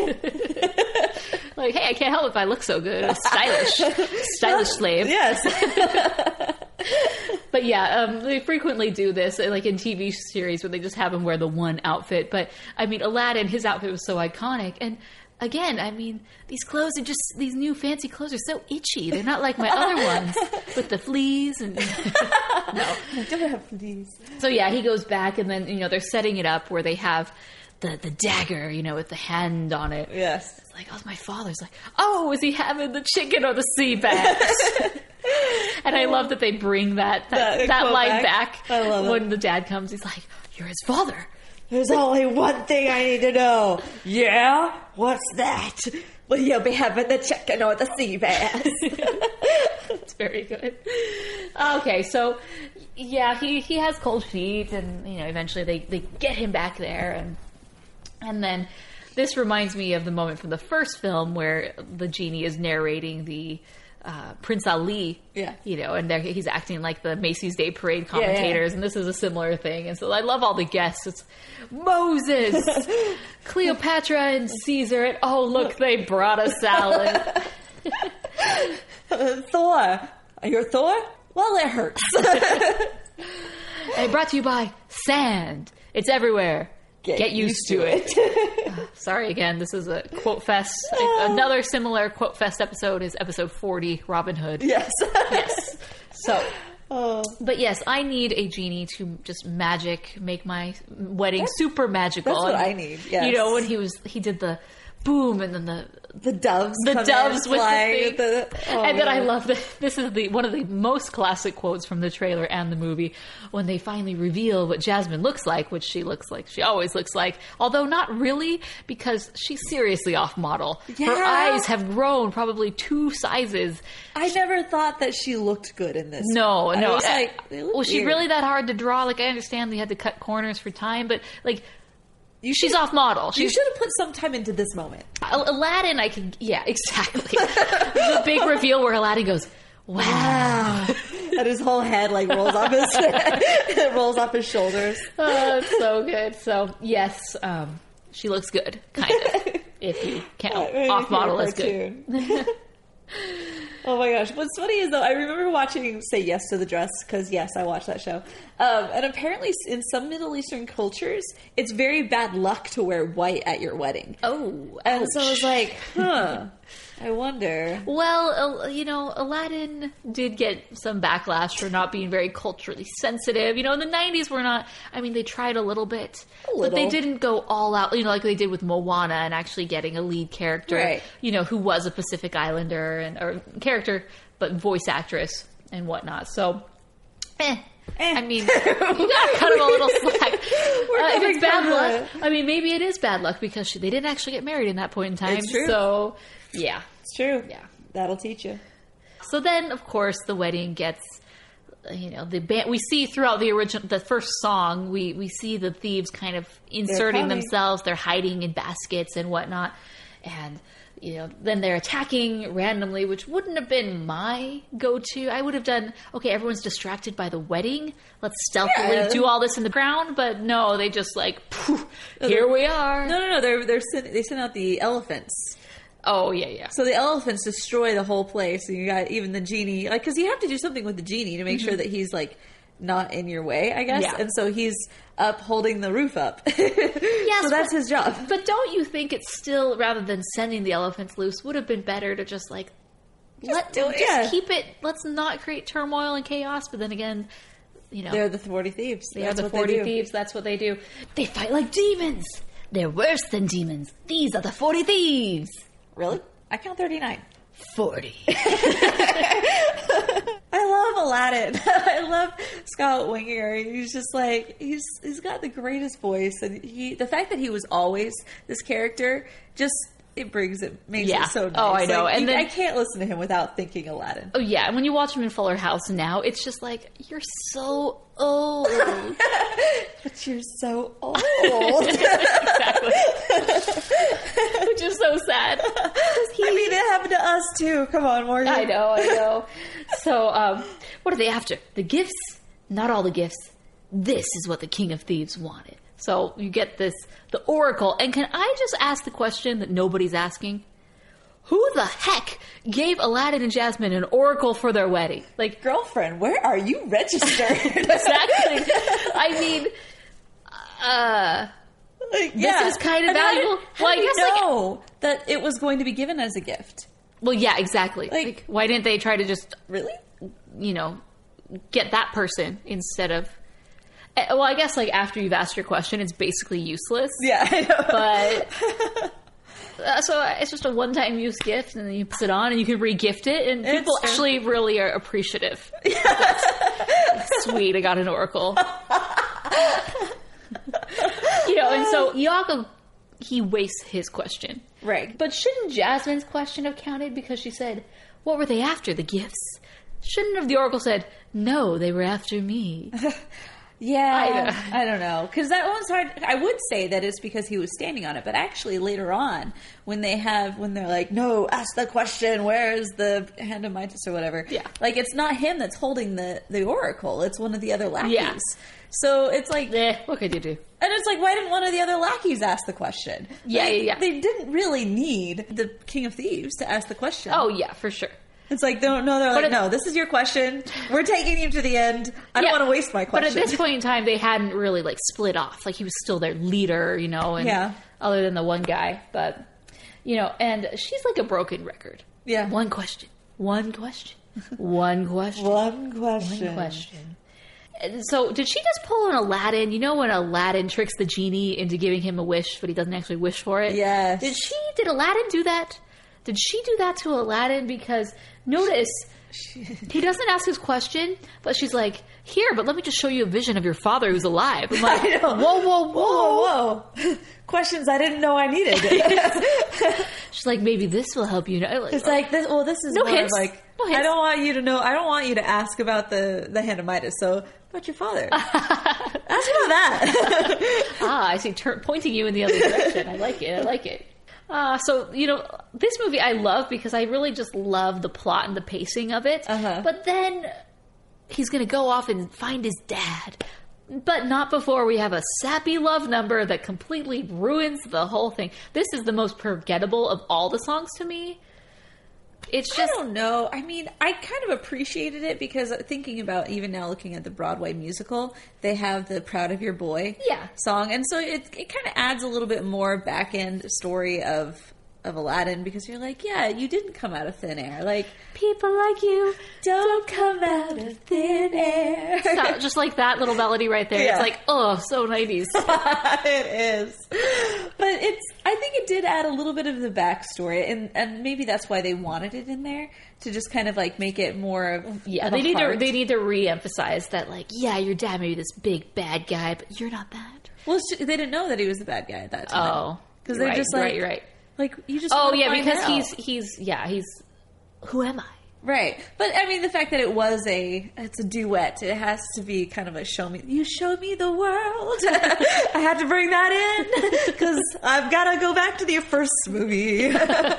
[SPEAKER 1] Like, hey, I can't help if I look so good. A stylish, stylish slave.
[SPEAKER 2] Yes.
[SPEAKER 1] But yeah, um, they frequently do this, uh, like in T V series, where they just have him wear the one outfit. But I mean, Aladdin, his outfit was so iconic, and again, I mean, these clothes are just these new fancy clothes are so itchy. They're not like my other ones with the fleas and no.
[SPEAKER 2] I don't have these.
[SPEAKER 1] So yeah, he goes back, and then you know they're setting it up where they have the the dagger, you know, with the hand on it.
[SPEAKER 2] Yes.
[SPEAKER 1] It's like, oh, my father's like, oh, is he having the chicken or the sea bass? And I love that they bring that that,
[SPEAKER 2] That
[SPEAKER 1] that
[SPEAKER 2] quote
[SPEAKER 1] line
[SPEAKER 2] back.
[SPEAKER 1] back,
[SPEAKER 2] I love it.
[SPEAKER 1] when the dad comes. He's like, you're his father.
[SPEAKER 2] There's only one thing I need to know. Yeah? What's that? Will you be having the chicken or the sea bass?
[SPEAKER 1] It's very good. Okay, so yeah, he, he has cold feet, and you know, eventually they, they get him back there, and and then this reminds me of the moment from the first film where the genie is narrating the uh, Prince Ali,
[SPEAKER 2] Yeah.
[SPEAKER 1] you know, and they're- he's acting like the Macy's Day Parade
[SPEAKER 2] Yeah, yeah.
[SPEAKER 1] commentators, and this is a similar thing. And so I love all the guests. It's Moses, Cleopatra, and Caesar, and oh look, they brought a salad.
[SPEAKER 2] Thor. You're Thor? Well, it hurts.
[SPEAKER 1] And brought to you by sand. It's everywhere.
[SPEAKER 2] get,
[SPEAKER 1] Get used, used to it. it. Sorry again, this is a quote fest. Another similar quote fest episode is episode forty, Robin Hood.
[SPEAKER 2] Yes.
[SPEAKER 1] Yes. So,
[SPEAKER 2] oh.
[SPEAKER 1] But yes, I need a genie to just magic, make my wedding that's, super magical.
[SPEAKER 2] That's what and, I need, yes.
[SPEAKER 1] You know, when he was, he did the boom and then the...
[SPEAKER 2] The doves,
[SPEAKER 1] the doves with the thing.
[SPEAKER 2] The, oh,
[SPEAKER 1] and then I love that this is the one of the most classic quotes from the trailer and the movie when they finally reveal what Jasmine looks like, which she looks like she always looks like, although not really because she's seriously off model.
[SPEAKER 2] Yeah.
[SPEAKER 1] Her eyes have grown probably two sizes.
[SPEAKER 2] I never thought that she looked good in this.
[SPEAKER 1] No, no.
[SPEAKER 2] Was like,
[SPEAKER 1] was she really that hard to draw? Like I understand they had to cut corners for time, but like.
[SPEAKER 2] You
[SPEAKER 1] She's off model. She's,
[SPEAKER 2] you should have put some time into this moment.
[SPEAKER 1] Aladdin, I can... Yeah, exactly. The big reveal where Aladdin goes, wow.
[SPEAKER 2] wow. And his whole head, like, rolls off his... it rolls off his shoulders.
[SPEAKER 1] Oh, it's so good. So, yes, um, she looks good, kind of. If you count off model as good.
[SPEAKER 2] Oh my gosh. What's funny is, though, I remember watching Say Yes to the Dress, because, yes, I watched that show. Um, and apparently, in some Middle Eastern cultures, it's very bad luck to wear white at your wedding.
[SPEAKER 1] Oh,
[SPEAKER 2] And
[SPEAKER 1] ouch.
[SPEAKER 2] so I was like, huh, I wonder.
[SPEAKER 1] Well, uh, you know, Aladdin did get some backlash for not being very culturally sensitive. You know, in the nineties, we're not, I mean, they tried a little bit,
[SPEAKER 2] a little.
[SPEAKER 1] but they didn't go all out, you know, like they did with Moana and actually getting a lead character,
[SPEAKER 2] right.
[SPEAKER 1] you know, who was a Pacific Islander and or character, but voice actress and whatnot. So, eh.
[SPEAKER 2] Eh.
[SPEAKER 1] I mean, you gotta cut him a little slack. Uh, if it's bad luck, I mean, maybe it is bad luck because she, they didn't actually get married in that point in time.
[SPEAKER 2] It's true.
[SPEAKER 1] So, yeah.
[SPEAKER 2] It's true.
[SPEAKER 1] Yeah.
[SPEAKER 2] That'll teach you.
[SPEAKER 1] So then, of course, the wedding gets, you know, the band. We see throughout the original, the first song, we, we see the thieves kind of inserting
[SPEAKER 2] They're
[SPEAKER 1] themselves. They're hiding in baskets and whatnot. And, you know, then they're attacking randomly, which wouldn't have been my go-to. I would have done, okay, everyone's distracted by the wedding. Let's stealthily
[SPEAKER 2] Yeah.
[SPEAKER 1] do all this in the ground. But no, they just like, poof, here we are.
[SPEAKER 2] No, no, no. They're, they're send, they send out the elephants.
[SPEAKER 1] Oh, yeah, yeah.
[SPEAKER 2] So the elephants destroy the whole place. And you got even the genie. Like, because you have to do something with the genie to make mm-hmm. sure that he's, like, not in your way, I guess.
[SPEAKER 1] Yeah.
[SPEAKER 2] And so he's up holding the roof up. Yes, so that's
[SPEAKER 1] but,
[SPEAKER 2] his job.
[SPEAKER 1] But don't you think it's still, rather than sending the elephants loose, would have been better to just like
[SPEAKER 2] just
[SPEAKER 1] let
[SPEAKER 2] do it,
[SPEAKER 1] just
[SPEAKER 2] yeah.
[SPEAKER 1] keep it? Let's not create turmoil and chaos. But then again, you know,
[SPEAKER 2] they're the forty thieves.
[SPEAKER 1] They
[SPEAKER 2] that's
[SPEAKER 1] are the forty thieves. That's what they do. They fight like demons. They're worse than demons. These are the forty thieves.
[SPEAKER 2] Really? I count thirty-nine.
[SPEAKER 1] Forty.
[SPEAKER 2] I love Aladdin. I love Scott Winger. He's just like he's he's got the greatest voice, and he the fact that he was always this character just it brings it makes
[SPEAKER 1] yeah.
[SPEAKER 2] it so nice.
[SPEAKER 1] Oh, I know.
[SPEAKER 2] Like,
[SPEAKER 1] and
[SPEAKER 2] you,
[SPEAKER 1] then,
[SPEAKER 2] I can't listen to him without thinking Aladdin.
[SPEAKER 1] Oh yeah, and when you watch him in Fuller House now, it's just like you're so old,
[SPEAKER 2] but you're so old.
[SPEAKER 1] Exactly. Which is so sad.
[SPEAKER 2] He, I mean, it happened to us too. Come on, Morgan.
[SPEAKER 1] I know, I know. So, um, what are they after? The gifts? Not all the gifts. This is what the King of Thieves wanted. So you get this, the Oracle. And can I just ask the question that nobody's asking? Who the heck gave Aladdin and Jasmine an Oracle for their wedding? Like,
[SPEAKER 2] girlfriend, where are you registered?
[SPEAKER 1] Exactly. I mean, uh...
[SPEAKER 2] Like,
[SPEAKER 1] this
[SPEAKER 2] yeah.
[SPEAKER 1] is kind of
[SPEAKER 2] I mean,
[SPEAKER 1] valuable.
[SPEAKER 2] How
[SPEAKER 1] well, I
[SPEAKER 2] do you
[SPEAKER 1] guess
[SPEAKER 2] know
[SPEAKER 1] like,
[SPEAKER 2] that it was going to be given as a gift?
[SPEAKER 1] Well, yeah, exactly.
[SPEAKER 2] Like,
[SPEAKER 1] like, why didn't they try to just
[SPEAKER 2] really,
[SPEAKER 1] you know, get that person instead of? Well, I guess like after you've asked your question, it's basically useless.
[SPEAKER 2] Yeah, I know.
[SPEAKER 1] But uh, so it's just a one-time use gift, and then you put it on, and you can re-gift it, and
[SPEAKER 2] it's
[SPEAKER 1] people
[SPEAKER 2] true.
[SPEAKER 1] actually really are appreciative. That's sweet, I got an Oracle. You know, and so Iago, he wastes his question.
[SPEAKER 2] Right.
[SPEAKER 1] But shouldn't Jasmine's question have counted because she said, what were they after, the gifts? Shouldn't have the Oracle said, no, they were after me?
[SPEAKER 2] Yeah, I, I don't know. Because that one's hard. I would say that it's because he was standing on it. But actually, later on, when they have, when they're like, no, ask the question, where's the hand of Midas or whatever?
[SPEAKER 1] Yeah.
[SPEAKER 2] Like, it's not him that's holding the, the Oracle. It's one of the other lackeys.
[SPEAKER 1] Yeah.
[SPEAKER 2] So it's like...
[SPEAKER 1] Eh, what could you do?
[SPEAKER 2] And it's like, why didn't one of the other lackeys ask the question?
[SPEAKER 1] Yeah,
[SPEAKER 2] like,
[SPEAKER 1] yeah, yeah.
[SPEAKER 2] They didn't really need the King of Thieves to ask the question.
[SPEAKER 1] Oh, yeah, for sure.
[SPEAKER 2] It's like, no, no, they're
[SPEAKER 1] But
[SPEAKER 2] like,
[SPEAKER 1] it-
[SPEAKER 2] no, this is your question. We're taking you to the end. I don't
[SPEAKER 1] Yeah.
[SPEAKER 2] want to waste my
[SPEAKER 1] But
[SPEAKER 2] question.
[SPEAKER 1] at this point in time, they hadn't really like split off. Like he was still their leader, you know, and
[SPEAKER 2] Yeah.
[SPEAKER 1] other than the one guy. But you know, and she's like a broken record.
[SPEAKER 2] Yeah.
[SPEAKER 1] One question. One question. One question.
[SPEAKER 2] One question.
[SPEAKER 1] One question. And so, did she just pull an Aladdin? You know when Aladdin tricks the genie into giving him a wish, but he doesn't actually wish for it?
[SPEAKER 2] Yes.
[SPEAKER 1] Did she, did Aladdin do that? Did she do that to Aladdin? Because notice, he doesn't ask his question, but she's like, here, but let me just show you a vision of your father who's alive. I'm like,
[SPEAKER 2] I know.
[SPEAKER 1] whoa, whoa, whoa.
[SPEAKER 2] Whoa, whoa. Questions I didn't know I needed.
[SPEAKER 1] She's like, maybe this will help you know.
[SPEAKER 2] It's like, this. well, this is
[SPEAKER 1] No
[SPEAKER 2] more
[SPEAKER 1] hints.
[SPEAKER 2] of like,
[SPEAKER 1] No hints.
[SPEAKER 2] I don't want you to know, I don't want you to ask about the, the hand of Midas. So, about your father. Ask about that.
[SPEAKER 1] ah, I see, tur- pointing you in the other direction. I like it. I like it. Uh, so, you know, this movie I love because I really just love the plot and the pacing of it.
[SPEAKER 2] Uh-huh.
[SPEAKER 1] But then he's going to go off and find his dad. But not before we have a sappy love number that completely ruins the whole thing. This is the most forgettable of all the songs to me. It's
[SPEAKER 2] I
[SPEAKER 1] just...
[SPEAKER 2] don't know. I mean, I kind of appreciated it because thinking about even now looking at the Broadway musical, they have the Proud of Your Boy
[SPEAKER 1] Yeah.
[SPEAKER 2] song. And so it, it kind of adds a little bit more back end story of, of Aladdin because you're like, yeah, you didn't come out of thin air. Like,
[SPEAKER 1] People like you
[SPEAKER 2] don't come out of thin air.
[SPEAKER 1] So- just like that little melody right there.
[SPEAKER 2] Yeah.
[SPEAKER 1] It's like, oh, so nineties.
[SPEAKER 2] It is. But it's, I think it did add a little bit of the backstory, and, and maybe that's why they wanted it in there, to just kind of like make it more of,
[SPEAKER 1] Yeah,
[SPEAKER 2] of
[SPEAKER 1] they
[SPEAKER 2] a
[SPEAKER 1] need
[SPEAKER 2] heart.
[SPEAKER 1] to they need to re-emphasize that, like, yeah, your dad may be this big bad guy, but you're not that.
[SPEAKER 2] Well, it's ju- they didn't know that he was the bad guy at that time.
[SPEAKER 1] Oh,
[SPEAKER 2] because
[SPEAKER 1] you're
[SPEAKER 2] they're
[SPEAKER 1] right,
[SPEAKER 2] just
[SPEAKER 1] you're
[SPEAKER 2] like,
[SPEAKER 1] right, you're right.
[SPEAKER 2] like you just.
[SPEAKER 1] Oh
[SPEAKER 2] wanna
[SPEAKER 1] yeah,
[SPEAKER 2] find
[SPEAKER 1] because
[SPEAKER 2] out.
[SPEAKER 1] he's he's yeah he's who am I?
[SPEAKER 2] right. But I mean, the fact that it was a it's a duet, it has to be kind of a show me. You showed me the world. I had to bring that in because I've got to go back to the first movie.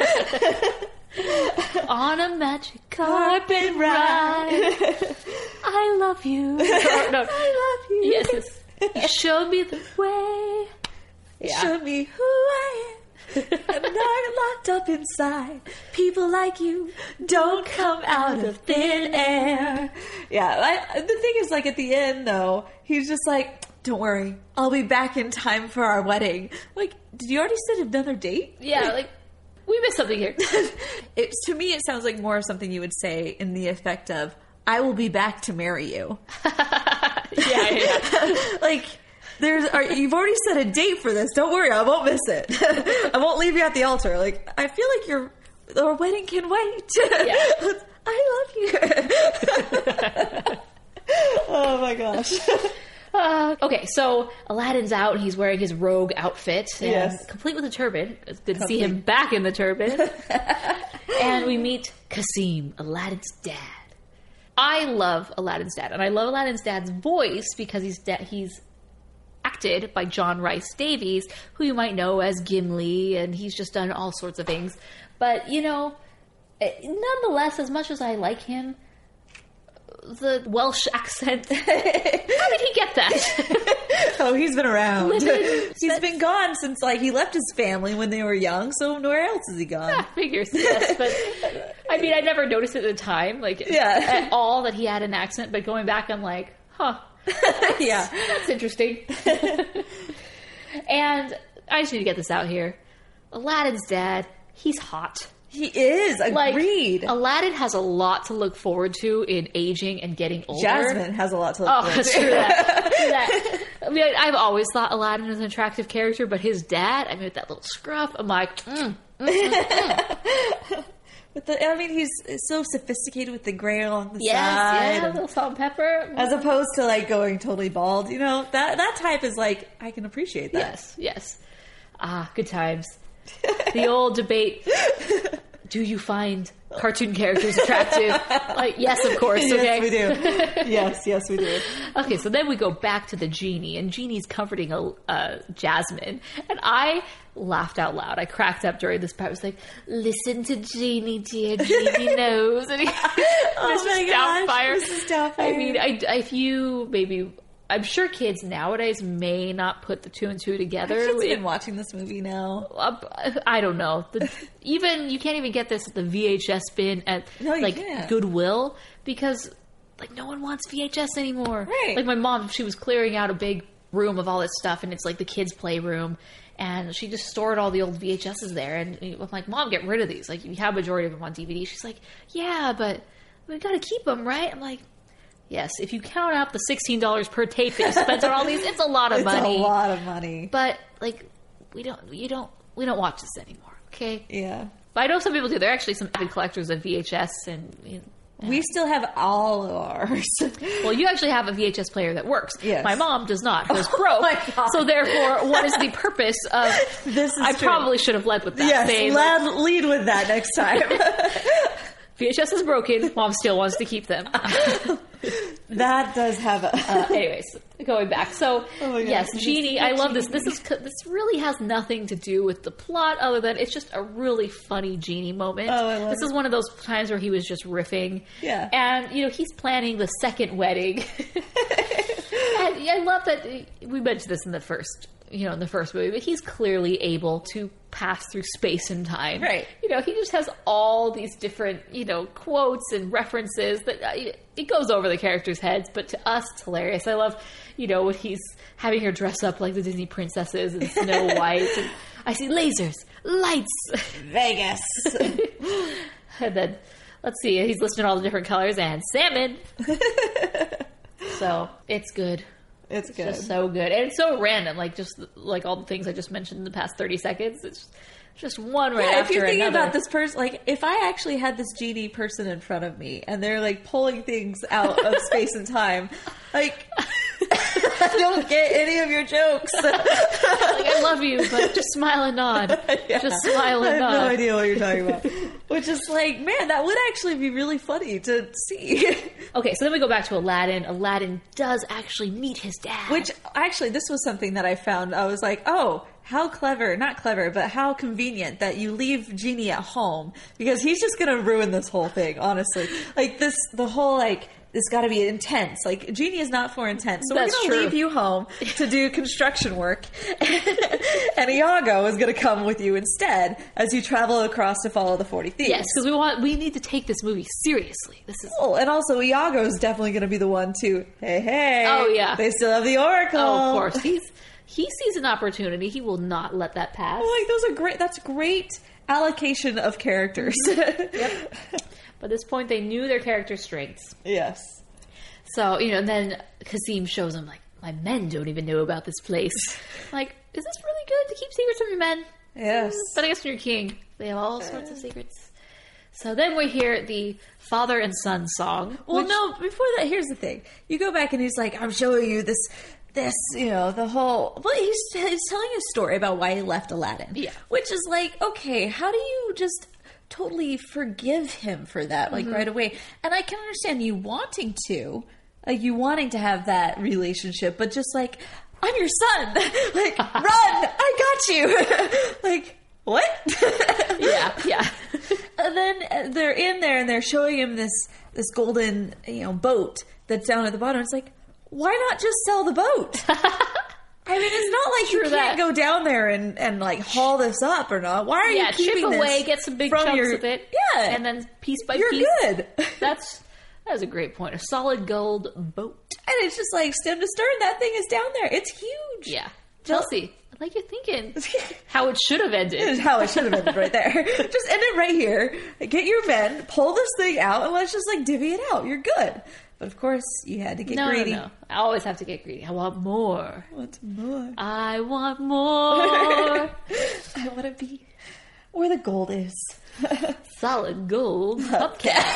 [SPEAKER 1] On a magic carpet ride, I love you. No, no.
[SPEAKER 2] I love you.
[SPEAKER 1] Yes, yes. You showed me the way. Yeah.
[SPEAKER 2] Show me who I am. I'm not locked up inside. People like you don't come out of thin air. Yeah, I, the thing is, like, at the end, though, he's just like, don't worry, I'll be back in time for our wedding. Like, did you already set another date?
[SPEAKER 1] Yeah, like we missed something here.
[SPEAKER 2] It, to me, it sounds like more of something you would say in the effect of, I will be back to marry you.
[SPEAKER 1] yeah, yeah.
[SPEAKER 2] Like, there's, are, you've already set a date for this. Don't worry, I won't miss it. I won't leave you at the altar. Like, I feel like your our wedding can wait.
[SPEAKER 1] Yeah.
[SPEAKER 2] I love you. Oh my gosh.
[SPEAKER 1] Uh, okay, so Aladdin's out and he's wearing his rogue outfit, and
[SPEAKER 2] Yes.
[SPEAKER 1] complete with a turban. It's good to see
[SPEAKER 2] Complete.
[SPEAKER 1] him back in the turban. And we meet Kasim, Aladdin's dad. I love Aladdin's dad, and I love Aladdin's dad's voice because he's da- he's acted by John Rhys Davies, who you might know as Gimli, and he's just done all sorts of things. But, you know, eh, nonetheless, as much as I like him, the Welsh accent, how did he get that?
[SPEAKER 2] Oh, he's been around.
[SPEAKER 1] Living-
[SPEAKER 2] He's been gone since, like, he left his family when they were young, so where else is he gone?
[SPEAKER 1] Figures, yes, but I mean, I never noticed at the time, like,
[SPEAKER 2] Yeah.
[SPEAKER 1] at all that he had an accent, but going back, I'm like, huh,
[SPEAKER 2] Yeah.
[SPEAKER 1] that's interesting. And I just need to get this out here. Aladdin's dad, he's hot.
[SPEAKER 2] He is.
[SPEAKER 1] Like,
[SPEAKER 2] Agreed.
[SPEAKER 1] Aladdin has a lot to look forward to in aging and getting older.
[SPEAKER 2] Jasmine has a lot to look
[SPEAKER 1] Oh,
[SPEAKER 2] forward
[SPEAKER 1] that's
[SPEAKER 2] to.
[SPEAKER 1] true. That, that. I mean, I, I've always thought Aladdin was an attractive character, but his dad, I mean, with that little scruff, I'm like, mm,
[SPEAKER 2] But the, I mean, he's so sophisticated with the gray along the
[SPEAKER 1] yes,
[SPEAKER 2] side.
[SPEAKER 1] yeah, a
[SPEAKER 2] and-
[SPEAKER 1] little salt and pepper.
[SPEAKER 2] As opposed to like going totally bald, you know, that that type is like, I can appreciate that.
[SPEAKER 1] Yes, yes. Ah, good times. The old debate. Do you find cartoon characters attractive? Like, yes, of course. Okay.
[SPEAKER 2] Yes, we do. Yes, yes, we do.
[SPEAKER 1] Okay, so then we go back to the genie, and Genie's comforting a, uh, Jasmine, and I laughed out loud. I cracked up during this part. I was like, "Listen to Genie, dear. Genie knows." And he,
[SPEAKER 2] Oh
[SPEAKER 1] Missus
[SPEAKER 2] my gosh,
[SPEAKER 1] Doubtfire.
[SPEAKER 2] Missus Doubtfire.
[SPEAKER 1] I mean, I, if you maybe. I'm sure kids nowadays may not put the two and two together.
[SPEAKER 2] Kids have
[SPEAKER 1] It-
[SPEAKER 2] been watching this movie now.
[SPEAKER 1] Uh, I don't know. The, even you can't even get this at the V H S bin at
[SPEAKER 2] No, you
[SPEAKER 1] like
[SPEAKER 2] can't.
[SPEAKER 1] Goodwill because like no one wants V H S anymore.
[SPEAKER 2] Right.
[SPEAKER 1] Like my mom, she was clearing out a big room of all this stuff, and it's like the kids' playroom, and she just stored all the old V H Ses there. And I'm like, Mom, get rid of these. Like you have a majority of them on D V D. She's like, yeah, but we got to keep them, right? I'm like. Yes, if you count out the sixteen dollars per tape that you spent on all these, it's a lot of
[SPEAKER 2] It's
[SPEAKER 1] money.
[SPEAKER 2] a lot of money.
[SPEAKER 1] But like, we don't, you don't, we don't watch this anymore. Okay.
[SPEAKER 2] Yeah.
[SPEAKER 1] But I know some people do. There are actually some avid collectors of V H S, and you know,
[SPEAKER 2] We still have all of ours.
[SPEAKER 1] well, you actually have a V H S player that works.
[SPEAKER 2] Yes.
[SPEAKER 1] My mom does not. Hers broke.
[SPEAKER 2] my God.
[SPEAKER 1] So therefore, what is the purpose of?
[SPEAKER 2] This is
[SPEAKER 1] I
[SPEAKER 2] true.
[SPEAKER 1] probably should have led with that.
[SPEAKER 2] Yes,
[SPEAKER 1] Saying,
[SPEAKER 2] lead, lead with that next time.
[SPEAKER 1] V H S is broken. Mom still wants to keep them.
[SPEAKER 2] That does have a...
[SPEAKER 1] Uh, anyways, going back. So,
[SPEAKER 2] Oh my God.
[SPEAKER 1] yes,
[SPEAKER 2] This-
[SPEAKER 1] Genie. I love this. This is this really has nothing to do with the plot, other than it's just a really funny Genie moment.
[SPEAKER 2] Oh, I love
[SPEAKER 1] this
[SPEAKER 2] it.
[SPEAKER 1] is one of those times where he was just riffing.
[SPEAKER 2] Yeah.
[SPEAKER 1] and you know he's planning the second wedding. And I love that we mentioned this in the first, you know, in the first movie, but he's clearly able to pass through space and time.
[SPEAKER 2] Right.
[SPEAKER 1] You know, he just has all these different, you know, quotes and references that uh, it goes over the characters' heads, but to us, it's hilarious. I love, you know, when he's having her dress up like the Disney princesses and Snow White. And I see lasers, lights.
[SPEAKER 2] Vegas.
[SPEAKER 1] And then, let's see, he's listing all the different colors and salmon. So, it's good.
[SPEAKER 2] It's good.
[SPEAKER 1] Just so good. And it's so random, like just like all the things I just mentioned in the past thirty seconds. It's just one right
[SPEAKER 2] Yeah, if
[SPEAKER 1] after
[SPEAKER 2] you're thinking
[SPEAKER 1] another.
[SPEAKER 2] about this person, like if I actually had this Genie person in front of me and they're like pulling things out of space and time, like I don't get any of your jokes.
[SPEAKER 1] Like, I love you, but just smile and nod.
[SPEAKER 2] Yeah.
[SPEAKER 1] Just smile
[SPEAKER 2] I
[SPEAKER 1] and
[SPEAKER 2] have
[SPEAKER 1] nod.
[SPEAKER 2] no idea what you're talking about. Which is like, man, that would actually be really funny to see.
[SPEAKER 1] Okay, so then we go back to Aladdin. Aladdin does actually meet his dad.
[SPEAKER 2] Which actually, this was something that I found. I was like, oh, how clever, not clever, but how convenient that you leave Genie at home because he's just going to ruin this whole thing, honestly. Like this, the whole like, it's got to be intense. Like Genie is not for intense, so
[SPEAKER 1] That's
[SPEAKER 2] we're going to
[SPEAKER 1] true.
[SPEAKER 2] leave you home to do construction work, and Iago is going to come with you instead as you travel across to follow the forty thieves.
[SPEAKER 1] yes, because we want we need to take this movie seriously. This is
[SPEAKER 2] Oh, and also Iago is definitely going to be the one to, hey, hey.
[SPEAKER 1] Oh, yeah.
[SPEAKER 2] They still have the Oracle.
[SPEAKER 1] oh, of course he's he sees an opportunity. He will not let that pass.
[SPEAKER 2] Oh, like those are great. That's great allocation of characters.
[SPEAKER 1] Yep. But at this point, they knew their character strengths.
[SPEAKER 2] Yes.
[SPEAKER 1] So, you know, and then Kasim shows them, like, my men don't even know about this place. Like, is this really good to keep secrets from your men?
[SPEAKER 2] Yes.
[SPEAKER 1] But I guess when you're king, they have all sorts of secrets. So then we hear the father and son song.
[SPEAKER 2] Well,
[SPEAKER 1] which-
[SPEAKER 2] no. Before that, here's the thing. You go back and he's like, "I'm showing you this, this, you know, the whole." Well, he's he's telling a story about why he left Aladdin.
[SPEAKER 1] Yeah.
[SPEAKER 2] Which is like, okay, how do you just totally forgive him for that, like right away? And I can understand you wanting to, like you wanting to have that relationship, but just like, I'm your son, like run, I got you, like. What?
[SPEAKER 1] Yeah, yeah.
[SPEAKER 2] And then uh, they're in there and they're showing him this this golden, you know, boat that's down at the bottom. It's like, why not just sell the boat? I mean, it's not like you
[SPEAKER 1] True
[SPEAKER 2] can't
[SPEAKER 1] that.
[SPEAKER 2] go down there and, and like haul this up or not. Why are
[SPEAKER 1] Yeah,
[SPEAKER 2] you keeping
[SPEAKER 1] chip
[SPEAKER 2] this
[SPEAKER 1] away, get some big
[SPEAKER 2] from
[SPEAKER 1] chunks
[SPEAKER 2] your-
[SPEAKER 1] of it.
[SPEAKER 2] Yeah,
[SPEAKER 1] And then piece by
[SPEAKER 2] you're
[SPEAKER 1] piece.
[SPEAKER 2] good.
[SPEAKER 1] That's that was a great point. A solid gold boat.
[SPEAKER 2] And it's just like stem to stern. That thing is down there. It's huge.
[SPEAKER 1] Yeah. Chelsea, like you're thinking how it should have
[SPEAKER 2] This is
[SPEAKER 1] ended.
[SPEAKER 2] how it should have ended right there. Just end it right here. Get your men, pull this thing out, and let's just like divvy it out. You're good. But of course, you had to get
[SPEAKER 1] No, no,
[SPEAKER 2] greedy.
[SPEAKER 1] no. I always have to get greedy. I want more.
[SPEAKER 2] What's more?
[SPEAKER 1] I want more.
[SPEAKER 2] I want to be where the gold is.
[SPEAKER 1] Solid gold hubcap.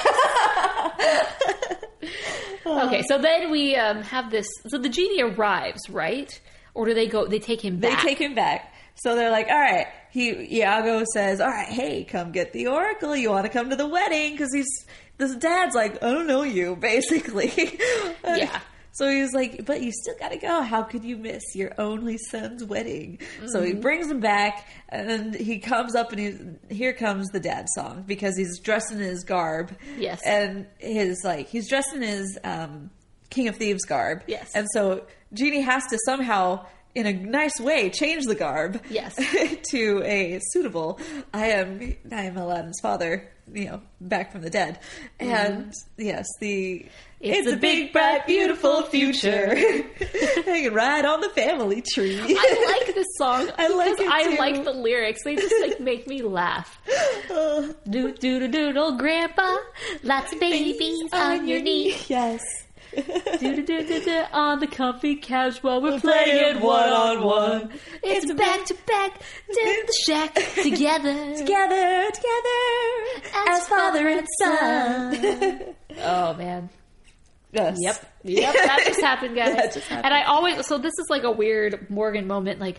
[SPEAKER 1] Okay, so then we um, have this. So the genie arrives, right? Or do they go? They take him
[SPEAKER 2] They
[SPEAKER 1] back.
[SPEAKER 2] take him back. So they're like, all right. He Iago says, all right, hey, come get the oracle. You want to come to the wedding? Because he's this dad's like, I don't know you, basically.
[SPEAKER 1] Yeah.
[SPEAKER 2] So he's like, but you still got to go. How could you miss your only son's wedding? Mm-hmm. So he brings him back, and he comes up, and he, here comes the dad song because he's dressed in his garb.
[SPEAKER 1] Yes.
[SPEAKER 2] And his like he's dressed in his um King of Thieves garb.
[SPEAKER 1] Yes.
[SPEAKER 2] And so Genie has to somehow, in a nice way, change the garb.
[SPEAKER 1] Yes.
[SPEAKER 2] to a suitable, I am I am Aladdin's father, you know, back from the dead. Mm-hmm. And yes, the
[SPEAKER 1] It's, it's a big, bright, beautiful future.
[SPEAKER 2] Hanging right on the family tree.
[SPEAKER 1] I like this song.
[SPEAKER 2] I like it
[SPEAKER 1] I
[SPEAKER 2] too.
[SPEAKER 1] like the lyrics. They just like make me laugh.
[SPEAKER 2] Uh,
[SPEAKER 1] Do doodle doodle, grandpa. Lots of babies on your knee.
[SPEAKER 2] Yes.
[SPEAKER 1] Do do do do do on the comfy couch while we're,
[SPEAKER 2] We're
[SPEAKER 1] playing
[SPEAKER 2] playing
[SPEAKER 1] one on
[SPEAKER 2] one-on-one.
[SPEAKER 1] one. It's back to back to the shack together,
[SPEAKER 2] Together, together, as father and son.
[SPEAKER 1] Oh man.
[SPEAKER 2] Yes.
[SPEAKER 1] Yep. Yep. That just happened, guys.
[SPEAKER 2] That just happened.
[SPEAKER 1] And I always, so this is like a weird Morgan moment. Like,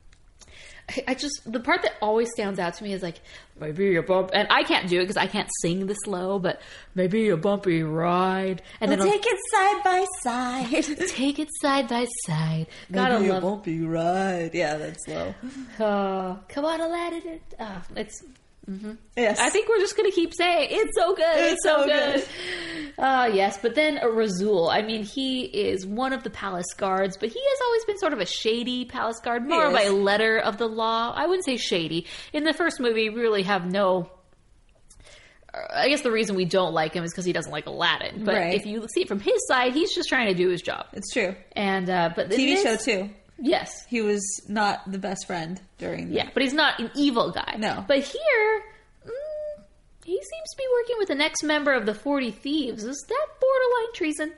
[SPEAKER 1] I- I just, the part that always stands out to me is like, maybe a bump, and I can't do it because I can't sing this low, but maybe a bumpy ride. And
[SPEAKER 2] We'll
[SPEAKER 1] then
[SPEAKER 2] take it side by side.
[SPEAKER 1] take it side by side. Gotta
[SPEAKER 2] Maybe a
[SPEAKER 1] love
[SPEAKER 2] bumpy ride. Yeah, that's low.
[SPEAKER 1] Uh, come on, Aladdin. Uh, it's.
[SPEAKER 2] Yes.
[SPEAKER 1] I think we're just gonna keep saying it's so good. It's,
[SPEAKER 2] It's
[SPEAKER 1] so
[SPEAKER 2] so
[SPEAKER 1] good. Uh, yes, but then uh, Razul. I mean, he is one of the palace guards, but he has always been sort of a shady palace guard, more of
[SPEAKER 2] is.
[SPEAKER 1] a letter of the law. I wouldn't say shady. In the first movie, we really have no. I guess the reason we don't like him is because he doesn't like Aladdin. But
[SPEAKER 2] Right.
[SPEAKER 1] if you see it from his side, he's just trying to do his job.
[SPEAKER 2] It's true.
[SPEAKER 1] And uh, but
[SPEAKER 2] T V
[SPEAKER 1] this-
[SPEAKER 2] show too.
[SPEAKER 1] Yes,
[SPEAKER 2] He was not the best friend during. The,
[SPEAKER 1] yeah, but he's not an evil guy.
[SPEAKER 2] No.
[SPEAKER 1] But here, mm, he seems to be working with the next member of the forty Thieves. Is that borderline treason?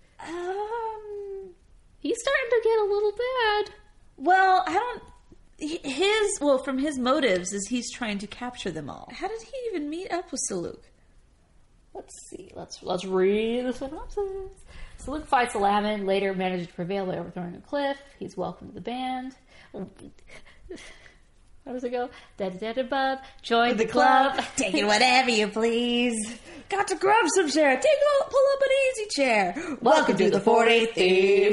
[SPEAKER 2] Um.
[SPEAKER 1] He's starting to get a little bad.
[SPEAKER 2] Well, I don't. His well, from his motives, is he's trying to capture them all. How did he even meet up with Saluk?
[SPEAKER 1] Let's see. Let's let's read the synopsis. Saluk fights Aladdin, later manages to prevail by overthrowing a cliff. He's welcomed to the band. How does it go? Da da da above. Join the, club.
[SPEAKER 2] Taking whatever you please. Got to grab some chair. Take a, pull up an easy chair. Welcome to the forty Thieves.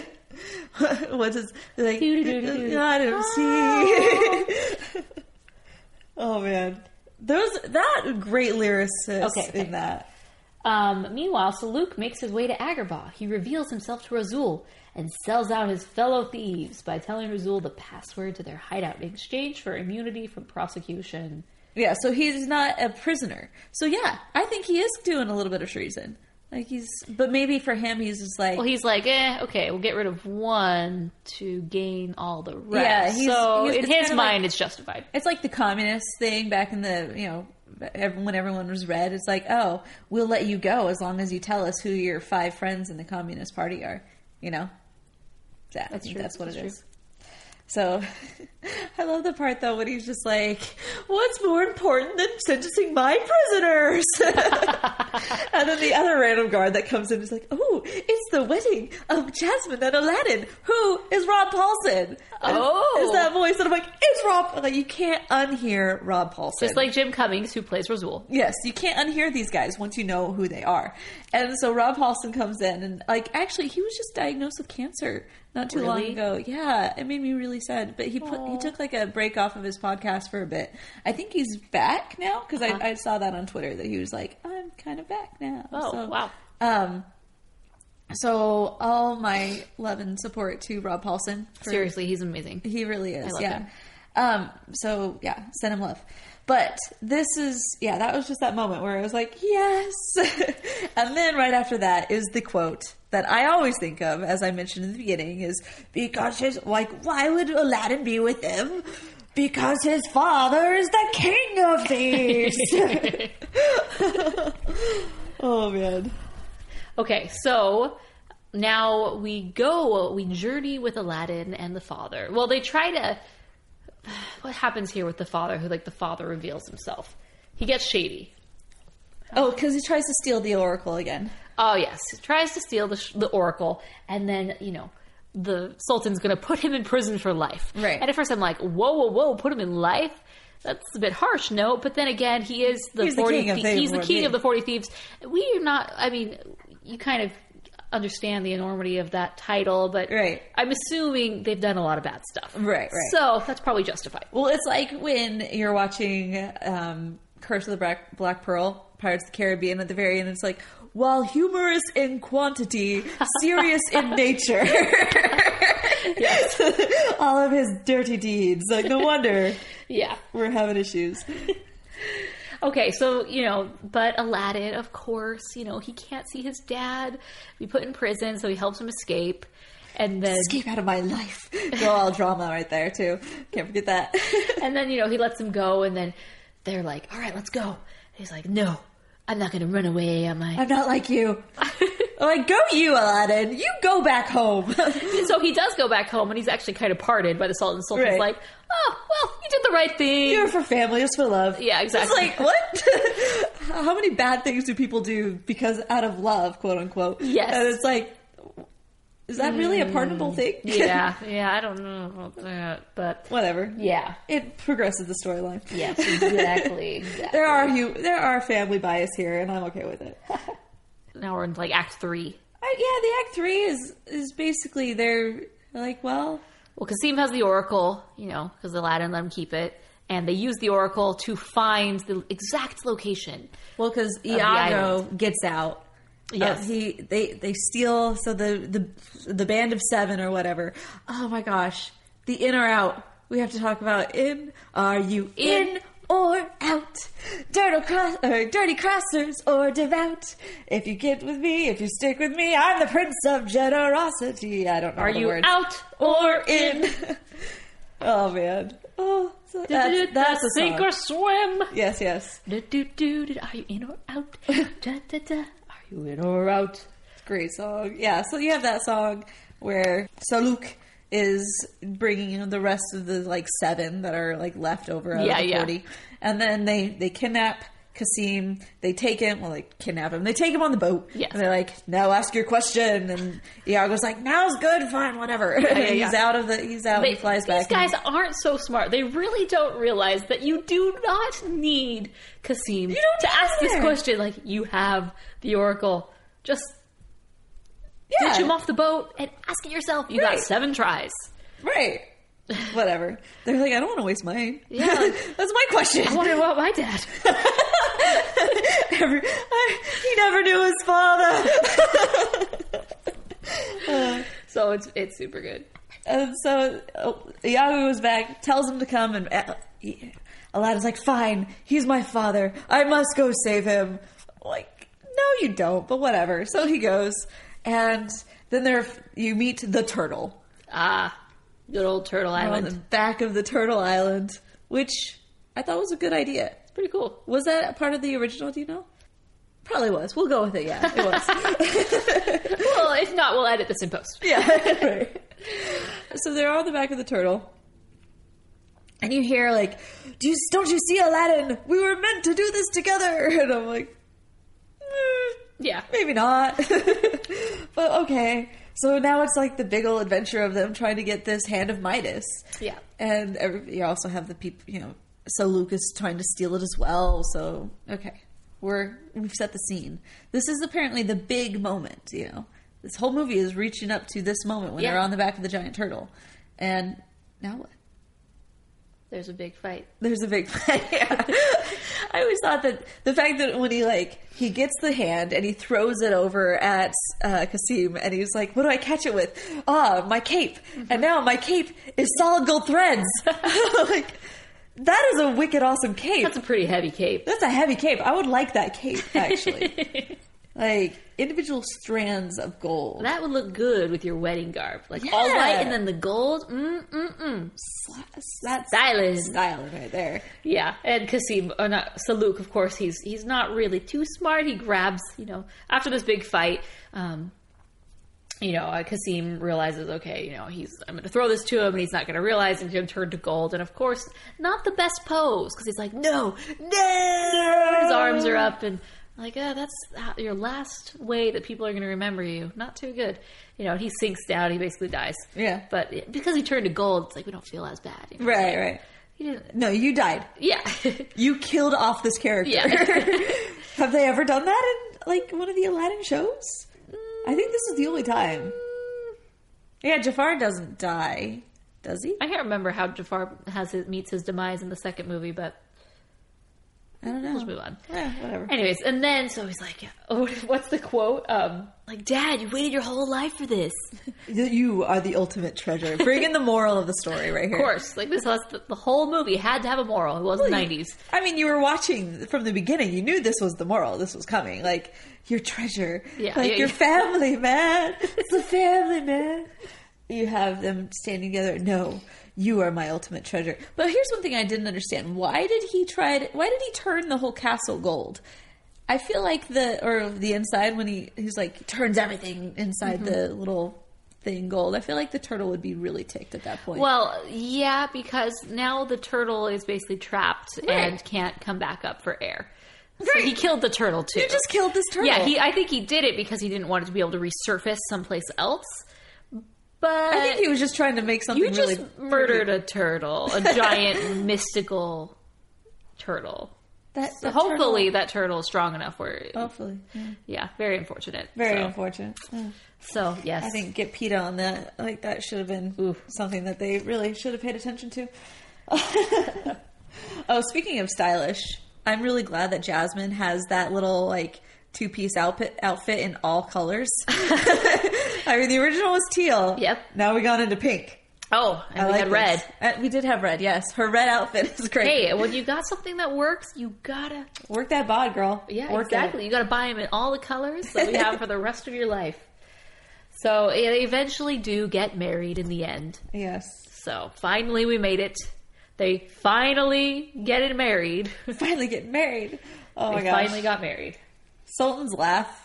[SPEAKER 2] What's his like?
[SPEAKER 1] Doo-doo-doo-doo-doo.
[SPEAKER 2] I don't see. Oh man, those that great lyricist
[SPEAKER 1] Okay, okay.
[SPEAKER 2] in that.
[SPEAKER 1] Um, meanwhile, Saluk makes his way to Agrabah. He reveals himself to Razul and sells out his fellow thieves by telling Razul the password to their hideout in exchange for immunity from prosecution.
[SPEAKER 2] Yeah, so he's not a prisoner. So yeah, I think he is doing a little bit of treason. Like he's, but maybe for him, he's just like,
[SPEAKER 1] Well, he's like, eh, okay, we'll get rid of one to gain all the rest.
[SPEAKER 2] Yeah, he's-
[SPEAKER 1] so
[SPEAKER 2] he's-
[SPEAKER 1] in
[SPEAKER 2] it's
[SPEAKER 1] his
[SPEAKER 2] kinda
[SPEAKER 1] mind,
[SPEAKER 2] like-
[SPEAKER 1] it's justified.
[SPEAKER 2] it's like the communist thing back in the, you know, ev- when everyone was red. It's like, oh, we'll let you go as long as you tell us who your five friends in the Communist Party are. You know, yeah,
[SPEAKER 1] That's
[SPEAKER 2] I think
[SPEAKER 1] true.
[SPEAKER 2] that's what
[SPEAKER 1] That's
[SPEAKER 2] it
[SPEAKER 1] true.
[SPEAKER 2] is. So, I love the part though when he's just like, "What's more important than sentencing my prisoners?" And then the other random guard that comes in is like, "Oh, it's the wedding of Jasmine and Aladdin. Who is Rob Paulson?" And
[SPEAKER 1] Oh.
[SPEAKER 2] is that voice? And I'm like, "It's Rob." Like you can't unhear Rob Paulson.
[SPEAKER 1] Just like Jim Cummings, who plays Razul.
[SPEAKER 2] Yes, you can't unhear these guys once you know who they are. And so Rob Paulson comes in and like actually he was just diagnosed with cancer not too long
[SPEAKER 1] Really?
[SPEAKER 2] ago. Yeah, it made me really sad. But he put he took like a break off of his podcast for a bit. I think he's back now because
[SPEAKER 1] Uh-huh.
[SPEAKER 2] I, I saw that on Twitter that he was like, I'm kind of back now.
[SPEAKER 1] Oh,
[SPEAKER 2] So,
[SPEAKER 1] wow.
[SPEAKER 2] Um. So all my love and support to Rob Paulson. for-
[SPEAKER 1] Seriously, he's amazing.
[SPEAKER 2] he really is.
[SPEAKER 1] I love
[SPEAKER 2] Yeah.
[SPEAKER 1] him.
[SPEAKER 2] Um, so yeah, send him love. But this is, yeah, that was just that moment where I was like, yes. And then right after that is the quote that I always think of, as I mentioned in the beginning, is because his, like, why would Aladdin be with him? Because his father is the king of thieves. Oh man.
[SPEAKER 1] Okay, so now we go, we journey with Aladdin and the father. Well, they try to. What happens here with the father, who, like, the father reveals himself? He gets shady.
[SPEAKER 2] Oh, because he tries to steal the oracle again.
[SPEAKER 1] Oh, yes. He tries to steal the, sh- the oracle, and then, you know, the Sultan's going to put him in prison for life.
[SPEAKER 2] Right.
[SPEAKER 1] And at first I'm like, whoa, whoa, whoa, put him in life? That's a bit harsh, no? But then again, he is the
[SPEAKER 2] He's the
[SPEAKER 1] forty
[SPEAKER 2] king of
[SPEAKER 1] thie-
[SPEAKER 2] the
[SPEAKER 1] He's the king
[SPEAKER 2] forty-
[SPEAKER 1] of the forty Thieves. We are not, I mean, you kind of understand the enormity of that title, but
[SPEAKER 2] Right.
[SPEAKER 1] I'm assuming they've done a lot of bad stuff.
[SPEAKER 2] Right, right.
[SPEAKER 1] So that's probably justified.
[SPEAKER 2] Well, it's like when you're watching um, Curse of the Black, Black Pearl, Pirates of the Caribbean at the very end. It's like, while humorous in quantity, serious in nature.
[SPEAKER 1] Yes.
[SPEAKER 2] All of his dirty deeds. Like, no wonder
[SPEAKER 1] Yeah.
[SPEAKER 2] we're having issues.
[SPEAKER 1] Okay, so, you know, but Aladdin, of course, you know, he can't see his dad be put in prison, so he helps him escape. And then,
[SPEAKER 2] Escape out of my life. Go all drama right there, too. Can't forget that.
[SPEAKER 1] and then, you know, he lets him go, and then they're like, all right, let's go. And he's like, no, I'm not going to run away, am I?
[SPEAKER 2] I'm not like you. I'm like, go you, Aladdin. You go back home.
[SPEAKER 1] So he does go back home, and he's actually kind of parted by the Sultan. The Sultan's
[SPEAKER 2] Right.
[SPEAKER 1] like, oh, well, you did the right thing.
[SPEAKER 2] You're for family, it's for love.
[SPEAKER 1] Yeah, exactly.
[SPEAKER 2] It's like, what? How many bad things do people do because out of love, quote unquote?
[SPEAKER 1] Yes.
[SPEAKER 2] And it's like, is that really a pardonable thing?
[SPEAKER 1] yeah, yeah, I don't know about that, but
[SPEAKER 2] Whatever.
[SPEAKER 1] yeah.
[SPEAKER 2] It progresses the storyline.
[SPEAKER 1] Yes, exactly, exactly.
[SPEAKER 2] There are hu- there are family bias here, and I'm okay with it.
[SPEAKER 1] Now we're in, like, Act three.
[SPEAKER 2] I, yeah, the act three is is basically they're like, well,
[SPEAKER 1] Well, Kasim has the Oracle, you know, because Aladdin let him keep it, and they use the Oracle to find the exact location.
[SPEAKER 2] well, because
[SPEAKER 1] the
[SPEAKER 2] Iago
[SPEAKER 1] island.
[SPEAKER 2] gets out.
[SPEAKER 1] Yes.
[SPEAKER 2] Uh, he they they steal so the the the band of seven or whatever. Oh my gosh, the in or out. We have to talk about in. Are you in or out? Dirty cross or dirty crossers or devout. If you get with me, if you stick with me, I'm the prince of generosity. I don't know.
[SPEAKER 1] Are
[SPEAKER 2] the
[SPEAKER 1] you
[SPEAKER 2] words.
[SPEAKER 1] out
[SPEAKER 2] or in? Oh man. Oh, so that's, that's a
[SPEAKER 1] sink
[SPEAKER 2] song.
[SPEAKER 1] or swim.
[SPEAKER 2] Yes, yes.
[SPEAKER 1] Do, do, do, do. Are you in or out? da, da, da. Are you in or out?
[SPEAKER 2] Great song. Yeah, so you have that song where Saluk is bringing in the rest of the like seven that are like left over out
[SPEAKER 1] Yeah,
[SPEAKER 2] of the
[SPEAKER 1] yeah.
[SPEAKER 2] forty. And then they, they kidnap Kasim. They take him, well, they kidnap him. They take him on the boat.
[SPEAKER 1] Yes.
[SPEAKER 2] And they're like, now ask your question. And Iago's like, now's good, fine, whatever.
[SPEAKER 1] yeah,
[SPEAKER 2] he's
[SPEAKER 1] yeah.
[SPEAKER 2] out of the, he's out,
[SPEAKER 1] They-
[SPEAKER 2] he flies
[SPEAKER 1] these
[SPEAKER 2] back.
[SPEAKER 1] guys
[SPEAKER 2] and-
[SPEAKER 1] aren't so smart. They really don't realize that you do not need Kasim
[SPEAKER 2] don't
[SPEAKER 1] to ask this
[SPEAKER 2] either.
[SPEAKER 1] question. Like, you have the Oracle. Just
[SPEAKER 2] yeah.
[SPEAKER 1] ditch him off the boat and ask it yourself. You
[SPEAKER 2] Right.
[SPEAKER 1] got seven tries.
[SPEAKER 2] Right. Whatever. They're like, I don't want to waste mine.
[SPEAKER 1] Yeah, like-
[SPEAKER 2] That's my question.
[SPEAKER 1] I wonder about my dad.
[SPEAKER 2] Every, I, he never knew his father.
[SPEAKER 1] So it's it's super good.
[SPEAKER 2] And so uh, Iago goes back, tells him to come, and uh, he- Aladdin's like, fine, he's my father. I must go save him. Like, no, you don't, but whatever. So he goes, and then there you meet the turtle.
[SPEAKER 1] Ah, good old Turtle
[SPEAKER 2] On the
[SPEAKER 1] Island.
[SPEAKER 2] back of the turtle island, which I thought was a good idea.
[SPEAKER 1] Pretty cool.
[SPEAKER 2] Was that a part of the original, do you know? Probably was. We'll go with it, yeah. It was.
[SPEAKER 1] Well, if not, we'll edit this in post.
[SPEAKER 2] Yeah. Right. So they're on the back of the turtle. And you hear like, Do you, don't you see, Aladdin? We were meant to do this together. And I'm like, eh,
[SPEAKER 1] Yeah.
[SPEAKER 2] maybe not. But okay. So now it's like the big old adventure of them trying to get this hand of Midas.
[SPEAKER 1] Yeah.
[SPEAKER 2] And every, you also have the people, you know, so Lucas trying to steal it as well. So, okay. We're, we've set the scene. This is apparently the big moment, you know. This whole movie is reaching up to this moment when
[SPEAKER 1] Yeah.
[SPEAKER 2] they're on the back of the giant turtle. And now what?
[SPEAKER 1] There's a big fight.
[SPEAKER 2] There's a big fight. Yeah. I always thought that the fact that when he like he gets the hand and he throws it over at uh, Kasim and he's like, "What do I catch it with? Ah, my cape." And now my cape is solid gold threads. Like that is a wicked awesome cape.
[SPEAKER 1] That's a pretty heavy cape.
[SPEAKER 2] That's a heavy cape. I would like that cape actually. Like individual strands of gold.
[SPEAKER 1] That would look good with your wedding garb. Like
[SPEAKER 2] Yeah.
[SPEAKER 1] all white and then the gold. Mm, mm, mm.
[SPEAKER 2] That's
[SPEAKER 1] Styling.
[SPEAKER 2] styling right there.
[SPEAKER 1] Yeah, and Kasim, or not, Saluk, of course, he's he's not really too smart. He grabs, you know, after this big fight, um, you know, uh, Kasim realizes, okay, you know, he's I'm going to throw this to him, and he's not going to realize, and he's going to turn to gold. And of course, not the best pose because he's like, no, no, his arms are up, and like, oh, that's how- your last way that people are going to remember you. Not too good, you know. And he sinks down. He basically dies.
[SPEAKER 2] Yeah.
[SPEAKER 1] but it- because he turned to gold, it's like we don't feel as bad. You know?
[SPEAKER 2] Right, right.
[SPEAKER 1] He didn't.
[SPEAKER 2] No, you died.
[SPEAKER 1] Yeah.
[SPEAKER 2] You killed off this character.
[SPEAKER 1] Yeah.
[SPEAKER 2] Have they ever done that in like one of the Aladdin shows? I think this is the only time. Yeah, Jafar doesn't die, does he?
[SPEAKER 1] I can't remember how Jafar has his, meets his demise in the second movie, but
[SPEAKER 2] I don't know.
[SPEAKER 1] Let's move on.
[SPEAKER 2] Yeah, whatever.
[SPEAKER 1] Anyways, and then so he's like, oh, what's the quote? Um, like, Dad, you waited your whole life for this.
[SPEAKER 2] You are the ultimate treasure. Bring in the moral of the story right here.
[SPEAKER 1] Of course, like this, the, the whole movie had to have a moral. It was the nineties.
[SPEAKER 2] I mean, you were watching from the beginning. You knew this was the moral. This was coming. Like, your treasure.
[SPEAKER 1] Yeah,
[SPEAKER 2] like,
[SPEAKER 1] yeah,
[SPEAKER 2] your
[SPEAKER 1] yeah.
[SPEAKER 2] family, man. It's a family, man. You have them standing together. No, you are my ultimate treasure. But here's one thing I didn't understand. Why did he try to, why did he turn the whole castle gold? I feel like the, or the inside when he, he's like, turns everything inside
[SPEAKER 1] Mm-hmm.
[SPEAKER 2] the little thing gold. I feel like the turtle would be really ticked at that point.
[SPEAKER 1] Well, yeah, because now the turtle is basically trapped
[SPEAKER 2] Right.
[SPEAKER 1] and can't come back up for air. So
[SPEAKER 2] Right.
[SPEAKER 1] he killed the turtle too.
[SPEAKER 2] You just killed this turtle.
[SPEAKER 1] Yeah, he. I think he did it because he didn't want it to be able to resurface someplace else. But
[SPEAKER 2] I think he was just trying to make something
[SPEAKER 1] you just
[SPEAKER 2] really
[SPEAKER 1] murdered a turtle, a giant mystical turtle.
[SPEAKER 2] That,
[SPEAKER 1] So
[SPEAKER 2] that
[SPEAKER 1] hopefully
[SPEAKER 2] turtle-
[SPEAKER 1] that turtle is strong enough where,
[SPEAKER 2] hopefully, yeah.
[SPEAKER 1] yeah, very unfortunate.
[SPEAKER 2] Very
[SPEAKER 1] So-
[SPEAKER 2] unfortunate. Yeah.
[SPEAKER 1] So yes,
[SPEAKER 2] I think get PETA on that. Like that should have been
[SPEAKER 1] Oof.
[SPEAKER 2] something that they really should have paid attention to. Oh, speaking of stylish, I'm really glad that Jasmine has that little like two piece outfit outfit in all colors. I mean, the original was teal.
[SPEAKER 1] Yep.
[SPEAKER 2] Now we got into pink.
[SPEAKER 1] Oh, and
[SPEAKER 2] I
[SPEAKER 1] we
[SPEAKER 2] like
[SPEAKER 1] had red.
[SPEAKER 2] this. Uh, we did have red. Yes, her red outfit is great.
[SPEAKER 1] Hey, when you got something that works, you gotta
[SPEAKER 2] Work that bod, girl.
[SPEAKER 1] Yeah,
[SPEAKER 2] Work
[SPEAKER 1] exactly.
[SPEAKER 2] It.
[SPEAKER 1] You got to buy them in all the colors that we have for the rest of your life. So yeah, they eventually do get married in the end.
[SPEAKER 2] Yes.
[SPEAKER 1] So finally, we made it. They finally get it married.
[SPEAKER 2] Finally get married. Oh my
[SPEAKER 1] They
[SPEAKER 2] gosh.
[SPEAKER 1] finally got married.
[SPEAKER 2] Sultan's laugh.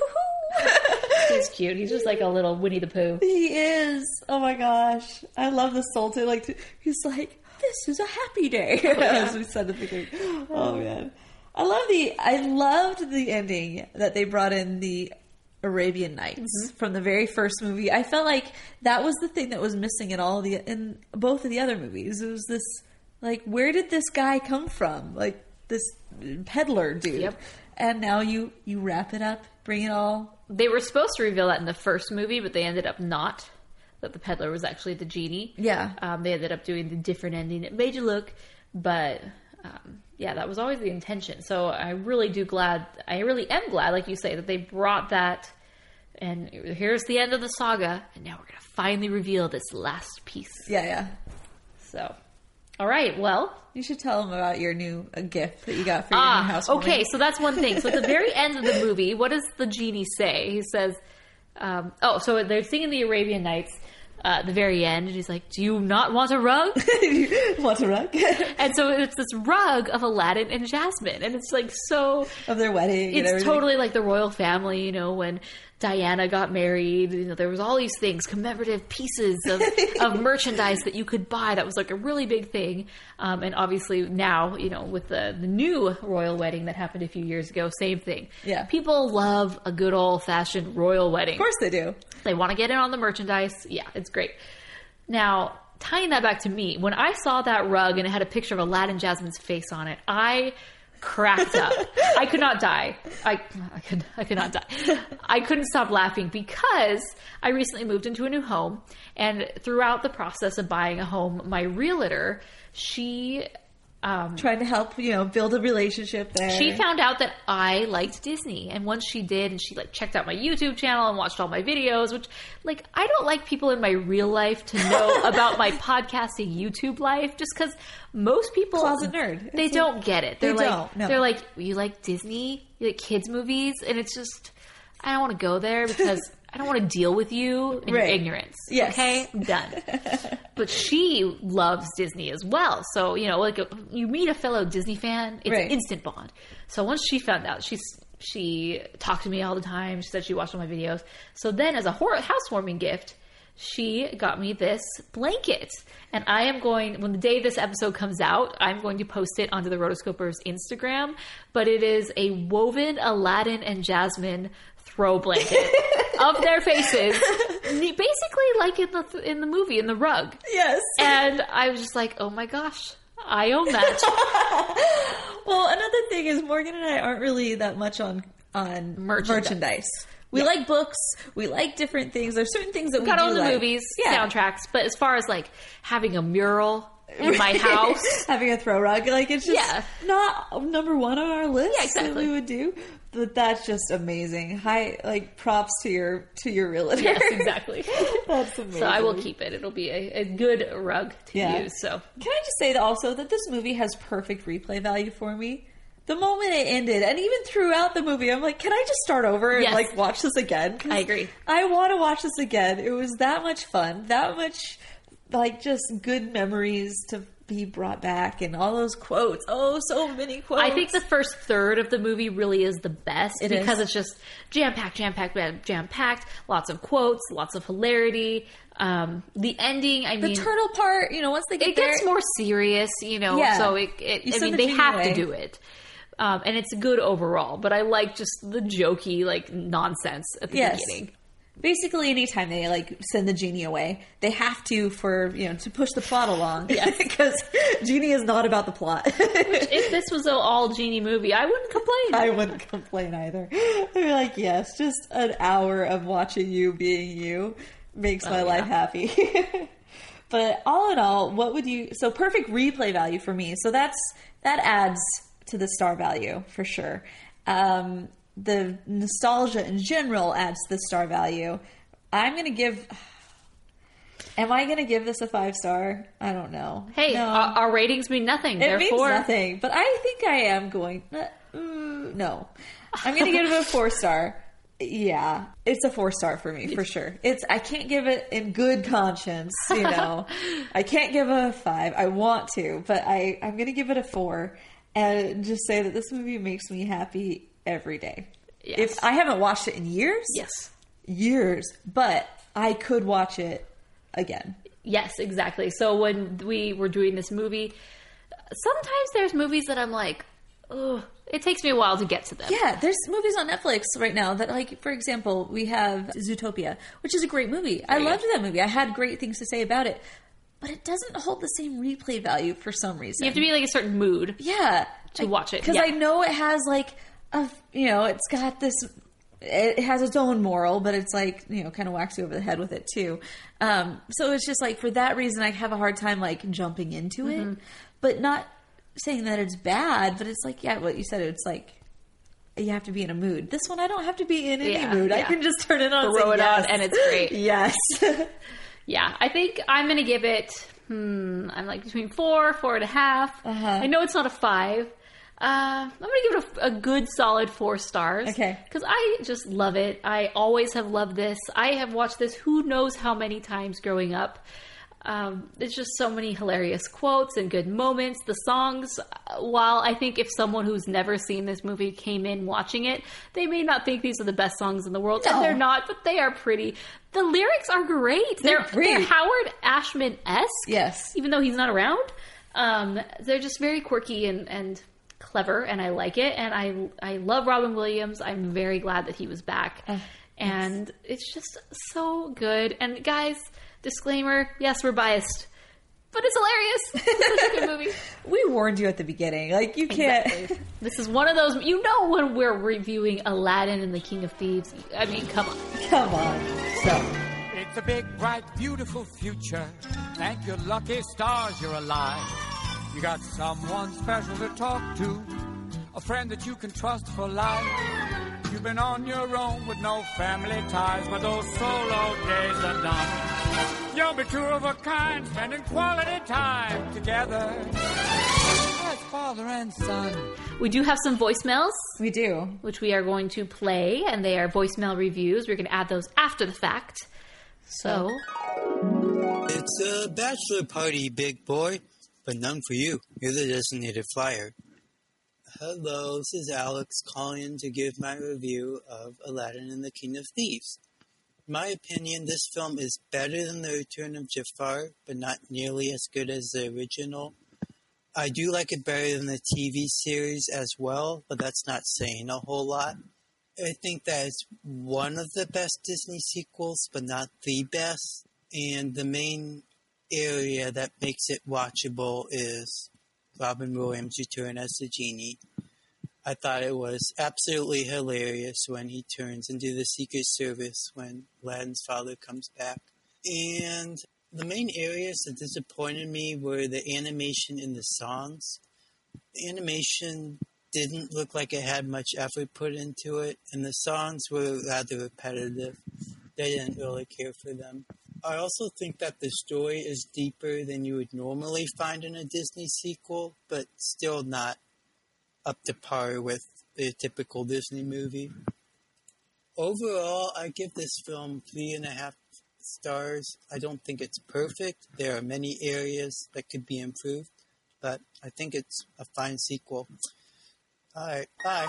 [SPEAKER 1] He's cute. He's just like a little Winnie the Pooh.
[SPEAKER 2] He is. Oh my gosh. I love the Sultan. Like, he's like, this is a happy day. As we said at the beginning. Oh man. I love the, I loved the ending that they brought in the Arabian Nights
[SPEAKER 1] Mm-hmm.
[SPEAKER 2] from the very first movie. I felt like that was the thing that was missing in all the, in both of the other movies. It was this, like, where did this guy come from? Like, this peddler dude.
[SPEAKER 1] Yep.
[SPEAKER 2] And now you, you wrap it up, bring it all.
[SPEAKER 1] They were supposed to reveal that in the first movie, but they ended up not. That the peddler was actually the genie.
[SPEAKER 2] Yeah.
[SPEAKER 1] Um, they ended up doing the different ending. It made you look, but um, yeah, that was always the intention. So I really do glad, I really am glad, like you say, that they brought that. And here's the end of the saga, and now we're going to finally reveal this last piece.
[SPEAKER 2] Yeah, yeah.
[SPEAKER 1] So, all right, well.
[SPEAKER 2] You should tell them about your new uh, gift that you got for your
[SPEAKER 1] Ah,
[SPEAKER 2] new house.
[SPEAKER 1] okay, so that's one thing. So at the very end of the movie, what does the genie say? He says, um, oh, so they're singing the Arabian Nights uh, at the very end, and he's like, do you not want a rug?
[SPEAKER 2] Want a rug?
[SPEAKER 1] And so it's this rug of Aladdin and Jasmine, and it's like so...
[SPEAKER 2] Of their wedding. and
[SPEAKER 1] It's
[SPEAKER 2] everything.
[SPEAKER 1] totally like the royal family, you know, when Diana got married, you know, there was all these things, commemorative pieces of, of merchandise that you could buy. That was like a really big thing. Um, and obviously now, you know, with the, the new royal wedding that happened a few years ago, same thing.
[SPEAKER 2] Yeah.
[SPEAKER 1] People love a good old fashioned royal wedding.
[SPEAKER 2] Of course they do.
[SPEAKER 1] They want to get in on the merchandise. Yeah, it's great. Now, tying that back to me, when I saw that rug and it had a picture of Aladdin Jasmine's face on it, I cracked up. I could not die. I, I could I could not die. I couldn't stop laughing because I recently moved into a new home, and throughout the process of buying a home, my realtor, she um,
[SPEAKER 2] Trying to help, you know, build a relationship there.
[SPEAKER 1] she found out that I liked Disney, and once she did, and she like checked out my YouTube channel and watched all my videos, which like I don't like people in my real life to know about my podcasting YouTube life, just because most people
[SPEAKER 2] Closet nerd.
[SPEAKER 1] they
[SPEAKER 2] It's
[SPEAKER 1] don't
[SPEAKER 2] like-
[SPEAKER 1] get it. They're
[SPEAKER 2] they
[SPEAKER 1] like
[SPEAKER 2] don't, no.
[SPEAKER 1] they're like you like Disney, you like kids movies, and it's just I don't want to go there because I don't want to deal with you and
[SPEAKER 2] Right.
[SPEAKER 1] your ignorance.
[SPEAKER 2] Yes.
[SPEAKER 1] Okay, I'm done. But she loves Disney as well. So, you know, like you meet a fellow Disney fan, it's
[SPEAKER 2] Right.
[SPEAKER 1] an instant bond. So once she found out, she's she talked to me all the time. She said she watched all my videos. So then as a hor- housewarming gift, she got me this blanket. And I am going, when the day this episode comes out, I'm going to post it onto the Rotoscopers Instagram. But it is a woven Aladdin and Jasmine throw blanket of their faces, basically like in the in the movie, in the rug.
[SPEAKER 2] Yes.
[SPEAKER 1] And I was just like, oh my gosh, I own that.
[SPEAKER 2] Well, another thing is Morgan and I aren't really that much on on
[SPEAKER 1] Merchandise.
[SPEAKER 2] merchandise. We like books. We like different things. There's certain things that we
[SPEAKER 1] Got
[SPEAKER 2] do
[SPEAKER 1] all the
[SPEAKER 2] like.
[SPEAKER 1] movies,
[SPEAKER 2] Yeah.
[SPEAKER 1] soundtracks, but as far as like having a mural in my house.
[SPEAKER 2] Having a throw rug. Like, it's just
[SPEAKER 1] Yeah.
[SPEAKER 2] not number one on our list
[SPEAKER 1] Yeah, exactly.
[SPEAKER 2] that we would do. But that's just amazing. High, like, props to your to your realtor.
[SPEAKER 1] Yes, exactly.
[SPEAKER 2] That's amazing.
[SPEAKER 1] So I will keep it. It'll be a, a good rug to
[SPEAKER 2] Yeah.
[SPEAKER 1] use. So
[SPEAKER 2] Can I just say that also that this movie has perfect replay value for me? The moment it ended, and even throughout the movie, I'm like, can I just start over and
[SPEAKER 1] Yes.
[SPEAKER 2] like watch this again? 'Cause
[SPEAKER 1] I agree.
[SPEAKER 2] I want to watch this again. It was that much fun, that much like just good memories to be brought back, and all those quotes. Oh, so many quotes.
[SPEAKER 1] I think the first third of the movie really is the best
[SPEAKER 2] It
[SPEAKER 1] because
[SPEAKER 2] is.
[SPEAKER 1] it's just jam packed, jam packed, jam packed. Lots of quotes, lots of hilarity. Um, the ending, I
[SPEAKER 2] the
[SPEAKER 1] mean,
[SPEAKER 2] turtle part. You know, once they get
[SPEAKER 1] it
[SPEAKER 2] there,
[SPEAKER 1] gets more serious, you know.
[SPEAKER 2] Yeah.
[SPEAKER 1] So it, it
[SPEAKER 2] You
[SPEAKER 1] I
[SPEAKER 2] send
[SPEAKER 1] mean,
[SPEAKER 2] the
[SPEAKER 1] they
[SPEAKER 2] genie
[SPEAKER 1] have
[SPEAKER 2] away.
[SPEAKER 1] to do it, um, and it's good overall. But I like just the jokey, like nonsense at the
[SPEAKER 2] Yes.
[SPEAKER 1] beginning.
[SPEAKER 2] Basically, anytime they like send the genie away, they have to for you know to push the plot along.
[SPEAKER 1] Yes.
[SPEAKER 2] because genie is not about the plot.
[SPEAKER 1] If this was an all genie movie, I wouldn't complain.
[SPEAKER 2] I wouldn't complain either. I'd be like, yes, just an hour of watching you being you makes my
[SPEAKER 1] Oh,
[SPEAKER 2] life
[SPEAKER 1] yeah.
[SPEAKER 2] happy. But all in all, what would you? So perfect replay value for me. So that's that adds to the star value for sure. Um, the nostalgia in general adds to the star value. I'm gonna give. Am I gonna give this a five star? I don't know.
[SPEAKER 1] Hey,
[SPEAKER 2] No.
[SPEAKER 1] our, our ratings mean nothing.
[SPEAKER 2] It means
[SPEAKER 1] Therefore,
[SPEAKER 2] nothing, but I think I am going. Uh, mm, no, I'm going to give it a four star. Yeah, it's a four star for me for sure. It's I can't give it in good conscience, you know. I can't give it a five. I want to, but I I'm going to give it a four, and just say that this movie makes me happy every day.
[SPEAKER 1] Yes.
[SPEAKER 2] If I haven't watched it in years,
[SPEAKER 1] Yes.
[SPEAKER 2] years, but I could watch it again.
[SPEAKER 1] Yes, exactly. So when we were doing this movie, sometimes there's movies that I'm like, oh, it takes me a while to get to them.
[SPEAKER 2] Yeah, there's movies on Netflix right now that, like, for example, we have Zootopia, which is a great movie. I
[SPEAKER 1] you
[SPEAKER 2] loved
[SPEAKER 1] go.
[SPEAKER 2] that movie. I had great things to say about it. But it doesn't hold the same replay value for some reason.
[SPEAKER 1] You have to be like a certain mood.
[SPEAKER 2] Yeah.
[SPEAKER 1] to watch it,
[SPEAKER 2] Because
[SPEAKER 1] yeah.
[SPEAKER 2] I know it has, like, a, you know, it's got this... It has its own moral, but it's like, you know, kind of whacks you over the head with it too. Um, so it's just like, for that reason, I have a hard time like jumping into
[SPEAKER 1] Mm-hmm.
[SPEAKER 2] it, but not saying that it's bad, but it's like, yeah, what you said, it's like, you have to be in a mood. This one, I don't have to be in any
[SPEAKER 1] Yeah,
[SPEAKER 2] mood. I
[SPEAKER 1] yeah.
[SPEAKER 2] can just turn it on, and
[SPEAKER 1] Throw
[SPEAKER 2] say,
[SPEAKER 1] it on,
[SPEAKER 2] yes.
[SPEAKER 1] and it's great.
[SPEAKER 2] Yes.
[SPEAKER 1] Yeah, I think I'm going to give it, hmm, I'm like between four, four and a half.
[SPEAKER 2] Uh-huh.
[SPEAKER 1] I know it's not a five. Uh, I'm going to give it a, a good solid four stars.
[SPEAKER 2] Okay.
[SPEAKER 1] Because I just love it. I always have loved this. I have watched this who knows how many times growing up. Um, there's just so many hilarious quotes and good moments. The songs, uh, while I think if someone who's never seen this movie came in watching it, they may not think these are the best songs in the world.
[SPEAKER 2] No.
[SPEAKER 1] And they're not, but they are pretty. The lyrics are great.
[SPEAKER 2] They're
[SPEAKER 1] They're,
[SPEAKER 2] great.
[SPEAKER 1] they're Howard Ashman-esque.
[SPEAKER 2] Yes.
[SPEAKER 1] Even though he's not around. Um, they're just very quirky and, and clever, and I like it. And I I love Robin Williams. I'm very glad that he was back.
[SPEAKER 2] Uh,
[SPEAKER 1] and it's just so good. And guys, disclaimer, yes, we're biased. But it's hilarious. It's such a good movie.
[SPEAKER 2] We warned you at the beginning. Like, you can't...
[SPEAKER 1] Exactly. This is one of those, you know, when we're reviewing Aladdin and the King of Thieves. I mean, come on.
[SPEAKER 2] Come on. So...
[SPEAKER 3] It's a big, bright, beautiful future. Thank your lucky stars you're alive. You got someone special to talk to, a friend that you can trust for life. You've been on your own with no family ties, but those solo days are done. You'll be two of a kind, spending quality time together as father and son.
[SPEAKER 1] We do have some voicemails,
[SPEAKER 2] We do.
[SPEAKER 1] which we are going to play, and they are voicemail reviews. We're going to add those after the fact. So,
[SPEAKER 5] It's a bachelor party, big boy, but none for you. You're the designated flyer. Hello, this is Alex calling in to give my review of Aladdin and the King of Thieves. In my opinion, this film is better than The Return of Jafar, but not nearly as good as the original. I do like it better than the T V series as well, but that's not saying a whole lot. I think that it's one of the best Disney sequels, but not the best. And the main area that makes it watchable is Robin Williams' return as the genie. I thought it was absolutely hilarious when he turns into the Secret Service when Aladdin's father comes back. And The main areas that disappointed me were the animation in the songs. The animation didn't look like it had much effort put into it, and the songs were rather repetitive. They didn't really care for them. I also think that the story is deeper than you would normally find in a Disney sequel, but still not up to par with a typical Disney movie. Overall, I give this film three and a half stars. I don't think it's perfect. There are many areas that could be improved, but I think it's a fine sequel. All right, bye.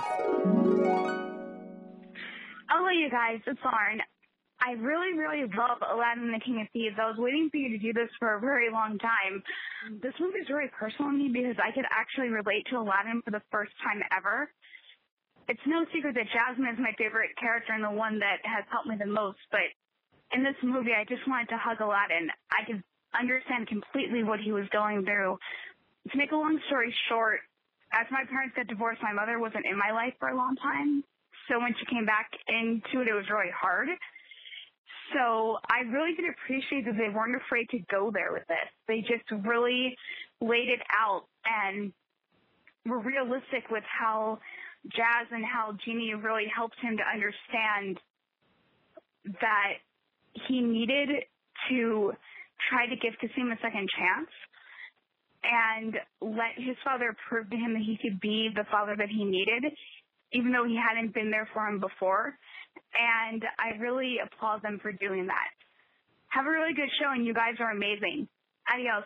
[SPEAKER 8] Hello, you guys. It's Lauren. I really, really love Aladdin and the King of Thieves. I was waiting for you to do this for a very long time. This movie is very personal to me because I could actually relate to Aladdin for the first time ever. It's no secret that Jasmine is my favorite character and the one that has helped me the most, but in this movie, I just wanted to hug Aladdin. I could understand completely what he was going through. To make a long story short, as my parents got divorced, my mother wasn't in my life for a long time. So when she came back into it, it was really hard. So I really did appreciate that they weren't afraid to go there with this. They just really laid it out and were realistic with how Jazz and how Genie really helped him to understand that he needed to try to give Cassim a second chance and let his father prove to him that he could be the father that he needed, even though he hadn't been there for him before. And I really applaud them for doing that. Have a really good show, and you guys are amazing. Adios.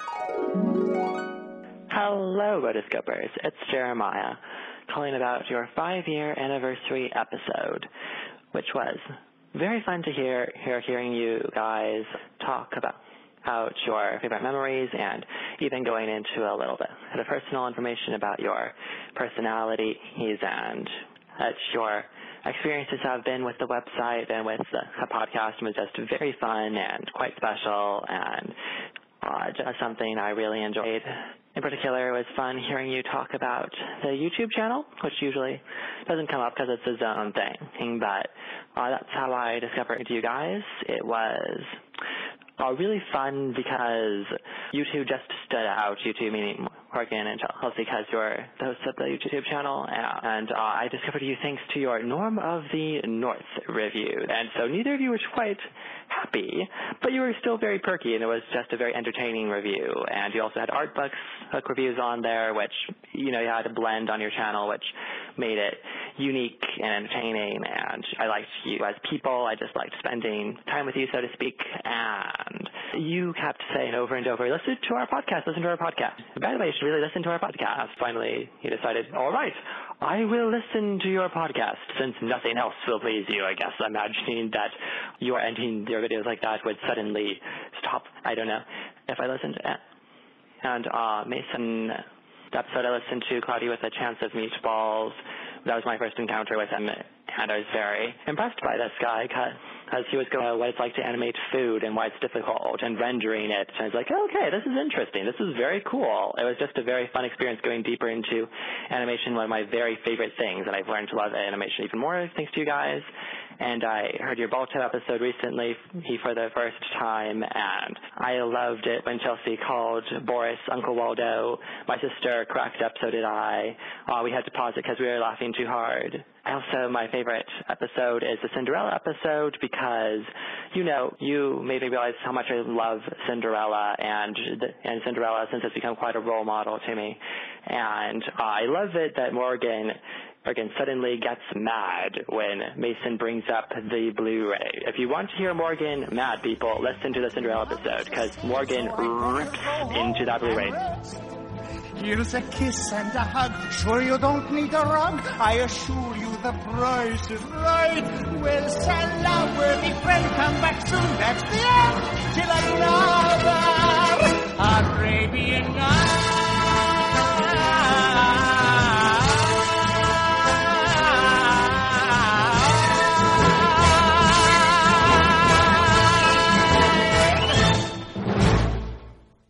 [SPEAKER 9] Hello, Rotoscopers. It's Jeremiah, calling about your five-year anniversary episode, which was very fun to hear, hear hearing you guys talk about out your favorite memories and even going into a little bit of personal information about your personalities and that your experiences have been with the website and with the, the podcast. It was just very fun and quite special and uh, just something I really enjoyed. In particular, it was fun hearing you talk about the YouTube channel, which usually doesn't come up because it's its own thing, but uh, that's how I discovered you guys. It was uh, really fun because you two just stood out, you two meaning Morgan and Chelsea, because you're the hosts of the YouTube channel, and uh, I discovered you thanks to your Norm of the North review, and so neither of you were quite happy, but you were still very perky, and it was just a very entertaining review, and you also had art books, book reviews on there, which, you know, you had a blend on your channel, which made it unique and entertaining, and I liked you as people. I just liked spending time with you, so to speak, and you kept saying over and over, listen to our podcast, listen to our podcast. By the way, you should really listen to our podcast. Finally, he decided, all right, I will listen to your podcast since nothing else will please you, I guess, imagining that your ending your videos like that would suddenly stop. I don't know if I listened. And uh, Mason, the episode I listened to, Cloudy with a Chance of Meatballs, that was my first encounter with him, and I was very impressed by this guy because he was going over what it's like to animate food and why it's difficult and rendering it. And I was like, okay, this is interesting. This is very cool. It was just a very fun experience going deeper into animation, one of my very favorite things, and I've learned to love animation even more thanks to you guys. And I heard your Balto episode recently he for the first time, and I loved it when Chelsea called Boris Uncle Waldo. My sister cracked up, so did I. Uh, we had to pause it because we were laughing too hard. Also, my favorite episode is the Cinderella episode because, you know, you made me realize how much I love Cinderella and and Cinderella since it's become quite a role model to me. And uh, I love it that Morgan Morgan suddenly gets mad when Mason brings up the Blu-ray. If you want to hear Morgan mad, people, listen to the Cinderella episode because Morgan rips into that Blu-ray.
[SPEAKER 7] Here's a kiss and a hug. Sure you don't need a rug? I assure you the price is right. Well, salam, worthy friend, come back soon. That's the end. Till another Arabian night.
[SPEAKER 1] All right,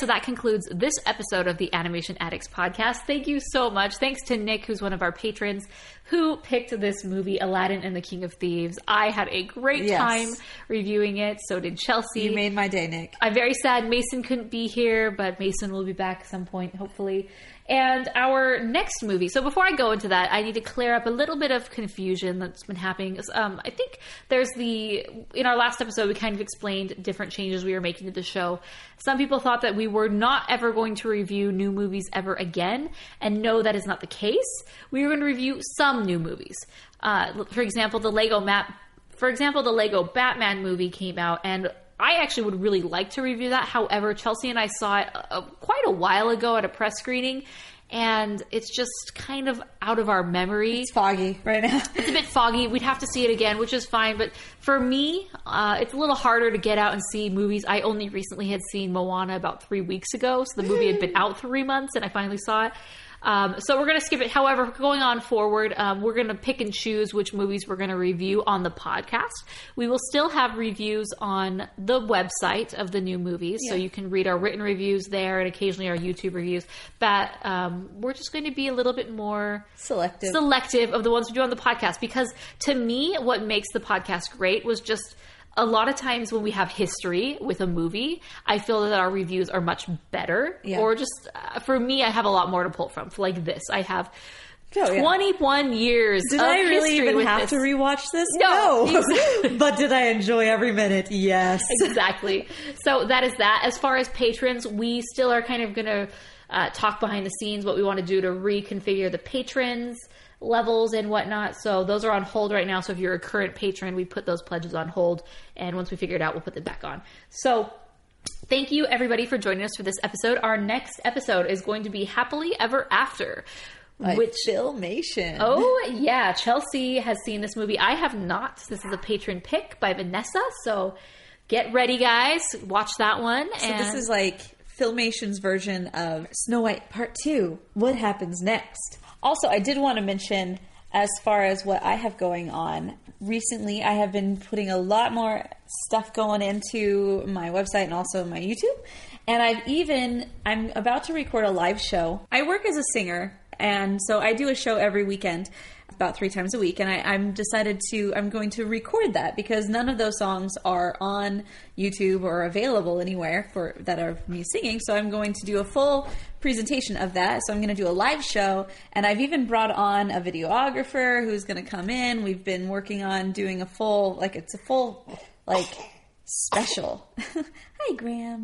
[SPEAKER 1] so that concludes this episode of the Animation Addicts podcast. Thank you so much. Thanks to Nick, who's one of our patrons, who picked this movie, Aladdin and the King of Thieves. I had a great
[SPEAKER 2] Yes.
[SPEAKER 1] time reviewing it. So did Chelsea.
[SPEAKER 2] You made my day, Nick.
[SPEAKER 1] I'm very sad Mason couldn't be here, but Mason will be back at some point, hopefully. And our next movie. So before I go into that, I need to clear up a little bit of confusion that's been happening. Um, I think there's the, in our last episode, we kind of explained different changes we were making to the show. Some people thought that we were not ever going to review new movies ever again. And no, that is not the case. We were going to review some new movies. Uh, for example, the Lego map, for example, the Lego Batman movie came out, and I actually would really like to review that. However, Chelsea and I saw it uh, quite a while ago at a press screening, and it's just kind of out of our memory.
[SPEAKER 2] It's foggy right now.
[SPEAKER 1] It's a bit foggy. We'd have to see it again, which is fine. But for me, uh, it's a little harder to get out and see movies. I only recently had seen Moana about three weeks ago, so the movie had been out three months, and I finally saw it. Um, so we're going to skip it. However, going on forward, um, we're going to pick and choose which movies we're going to review on the podcast. We will still have reviews on the website of the new movies, yeah. So you can read our written reviews there and occasionally our YouTube reviews. But um, we're just going to be a little bit more
[SPEAKER 2] selective,
[SPEAKER 1] selective of the ones we do on the podcast, because to me, what makes the podcast great was just a lot of times when we have history with a movie, I feel that our reviews are much better. Yeah. Or just, uh, for me, I have a lot more to pull from. For like this, I have oh, yeah. twenty-one years
[SPEAKER 2] Did
[SPEAKER 1] of
[SPEAKER 2] I really
[SPEAKER 1] history
[SPEAKER 2] even
[SPEAKER 1] with
[SPEAKER 2] have
[SPEAKER 1] this.
[SPEAKER 2] to rewatch this?
[SPEAKER 1] No.
[SPEAKER 2] no.
[SPEAKER 1] Exactly.
[SPEAKER 2] But did I enjoy every minute? Yes.
[SPEAKER 1] Exactly. So that is that. As far as patrons, we still are kind of going to uh, talk behind the scenes what we want to do to reconfigure the patrons levels and whatnot. So those are on hold right now. So if you're a current patron, we put those pledges on hold. And once we figure it out, we'll put them back on. So thank you, everybody, for joining us for this episode. Our next episode is going to be Happily Ever After.
[SPEAKER 2] By
[SPEAKER 1] which
[SPEAKER 2] Filmation.
[SPEAKER 1] Oh, yeah. Chelsea has seen this movie. I have not. This is a patron pick by Vanessa. So get ready, guys. Watch that one.
[SPEAKER 2] So
[SPEAKER 1] and
[SPEAKER 2] this is like Filmation's version of Snow White Part two. What happens next? Also, I did want to mention, as far as what I have going on, recently I have been putting a lot more stuff going into my website and also my YouTube. And I've even, I'm about to record a live show. I work as a singer, and so I do a show every weekend, about three times a week, and I, I'm decided to, I'm going to record that because none of those songs are on YouTube or available anywhere for that are me singing, so I'm going to do a full presentation of that. So I'm going to do a live show, and I've even brought on a videographer who's going to come in. We've been working on doing a full, like it's a full, like, special. Hi, Graham.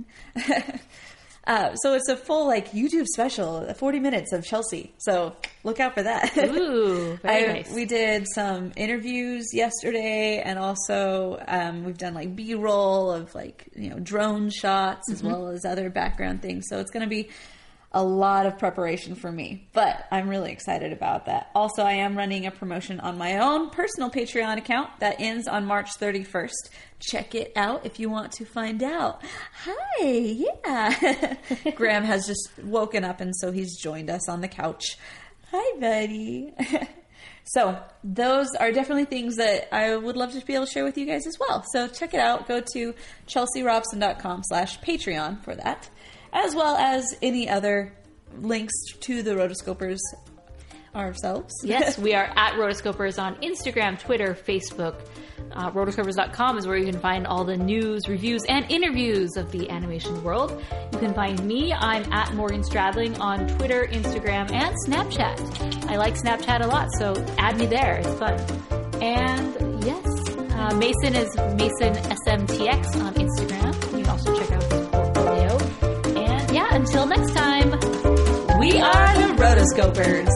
[SPEAKER 2] Uh, so it's a full, like, YouTube special, forty minutes of Chelsea. So look out for that.
[SPEAKER 1] Ooh, very
[SPEAKER 2] I,
[SPEAKER 1] nice.
[SPEAKER 2] We did some interviews yesterday, and also um, we've done, like, B-roll of, like, you know, drone shots as mm-hmm. well as other background things. So it's going to be a lot of preparation for me, but I'm really excited about that. Also, I am running a promotion on my own personal Patreon account that ends on March thirty-first. Check it out if you want to find out. Hi, yeah. Graham has just woken up, and so he's joined us on the couch. Hi, buddy. So those are definitely things that I would love to be able to share with you guys as well. So check it out. Go to chelsearobson.com slash Patreon for that, as well as any other links to the Rotoscopers ourselves.
[SPEAKER 1] Yes, we are at Rotoscopers on Instagram, Twitter, Facebook. Uh, rotoscopers dot com is where you can find all the news, reviews, and interviews of the animation world. You can find me. I'm at Morgan Stradling on Twitter, Instagram, and Snapchat. I like Snapchat a lot, so add me there. It's fun. And yes, uh, Mason is Mason S M T X on Instagram. You can also check out his portfolio. And yeah, until next time,
[SPEAKER 2] we are the Rotoscopers.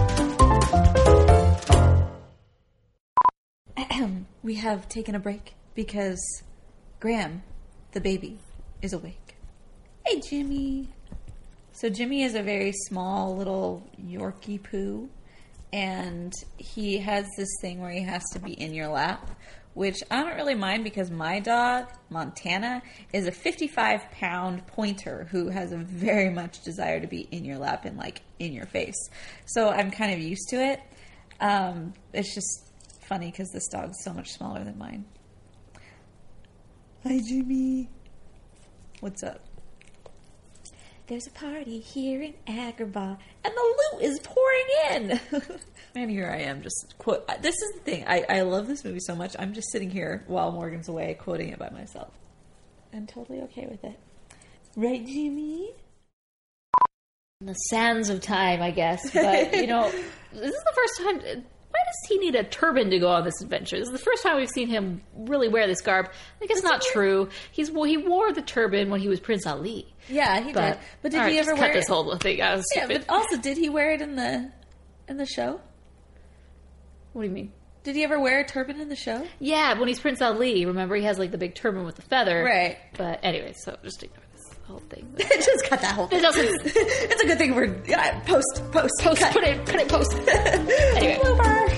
[SPEAKER 2] We have taken a break because Graham, the baby, is awake. Hey, Jimmy. So Jimmy is a very small little Yorkie poo, and he has this thing where he has to be in your lap, which I don't really mind because my dog, Montana, is a fifty-five pound pointer who has a very much desire to be in your lap and, like, in your face. So I'm kind of used to it. Um, it's just funny because this dog's so much smaller than mine. Hi, Jimmy. What's up? There's a party here in Agrabah, and the loot is pouring in. And here I am, just quote. This is the thing. I, I love this movie so much. I'm just sitting here while Morgan's away, quoting it by myself. I'm totally okay with it. Right, Jimmy?
[SPEAKER 1] The sands of time, I guess. But, you know, this is the first time... Why does he need a turban to go on this adventure? This is the first time we've seen him really wear this garb. I think it's not true. He's well, he wore the turban when he was Prince Ali.
[SPEAKER 2] Yeah, he
[SPEAKER 1] but,
[SPEAKER 2] did. But did
[SPEAKER 1] all right,
[SPEAKER 2] he ever
[SPEAKER 1] just
[SPEAKER 2] wear
[SPEAKER 1] cut
[SPEAKER 2] it?
[SPEAKER 1] this whole thing out?
[SPEAKER 2] Yeah, but also, did he wear it in the in the show?
[SPEAKER 1] What do you mean?
[SPEAKER 2] Did he ever wear a turban in the show?
[SPEAKER 1] Yeah, when he's Prince Ali, remember he has like the big turban with the feather.
[SPEAKER 2] Right.
[SPEAKER 1] But anyway, so just ignore this whole thing.
[SPEAKER 2] Just cut that whole thing.
[SPEAKER 1] It doesn't.
[SPEAKER 2] It's a good thing we're yeah, post post
[SPEAKER 1] Post.
[SPEAKER 2] cut.
[SPEAKER 1] Put it. Put it. Post. Anyway.
[SPEAKER 2] Blooper.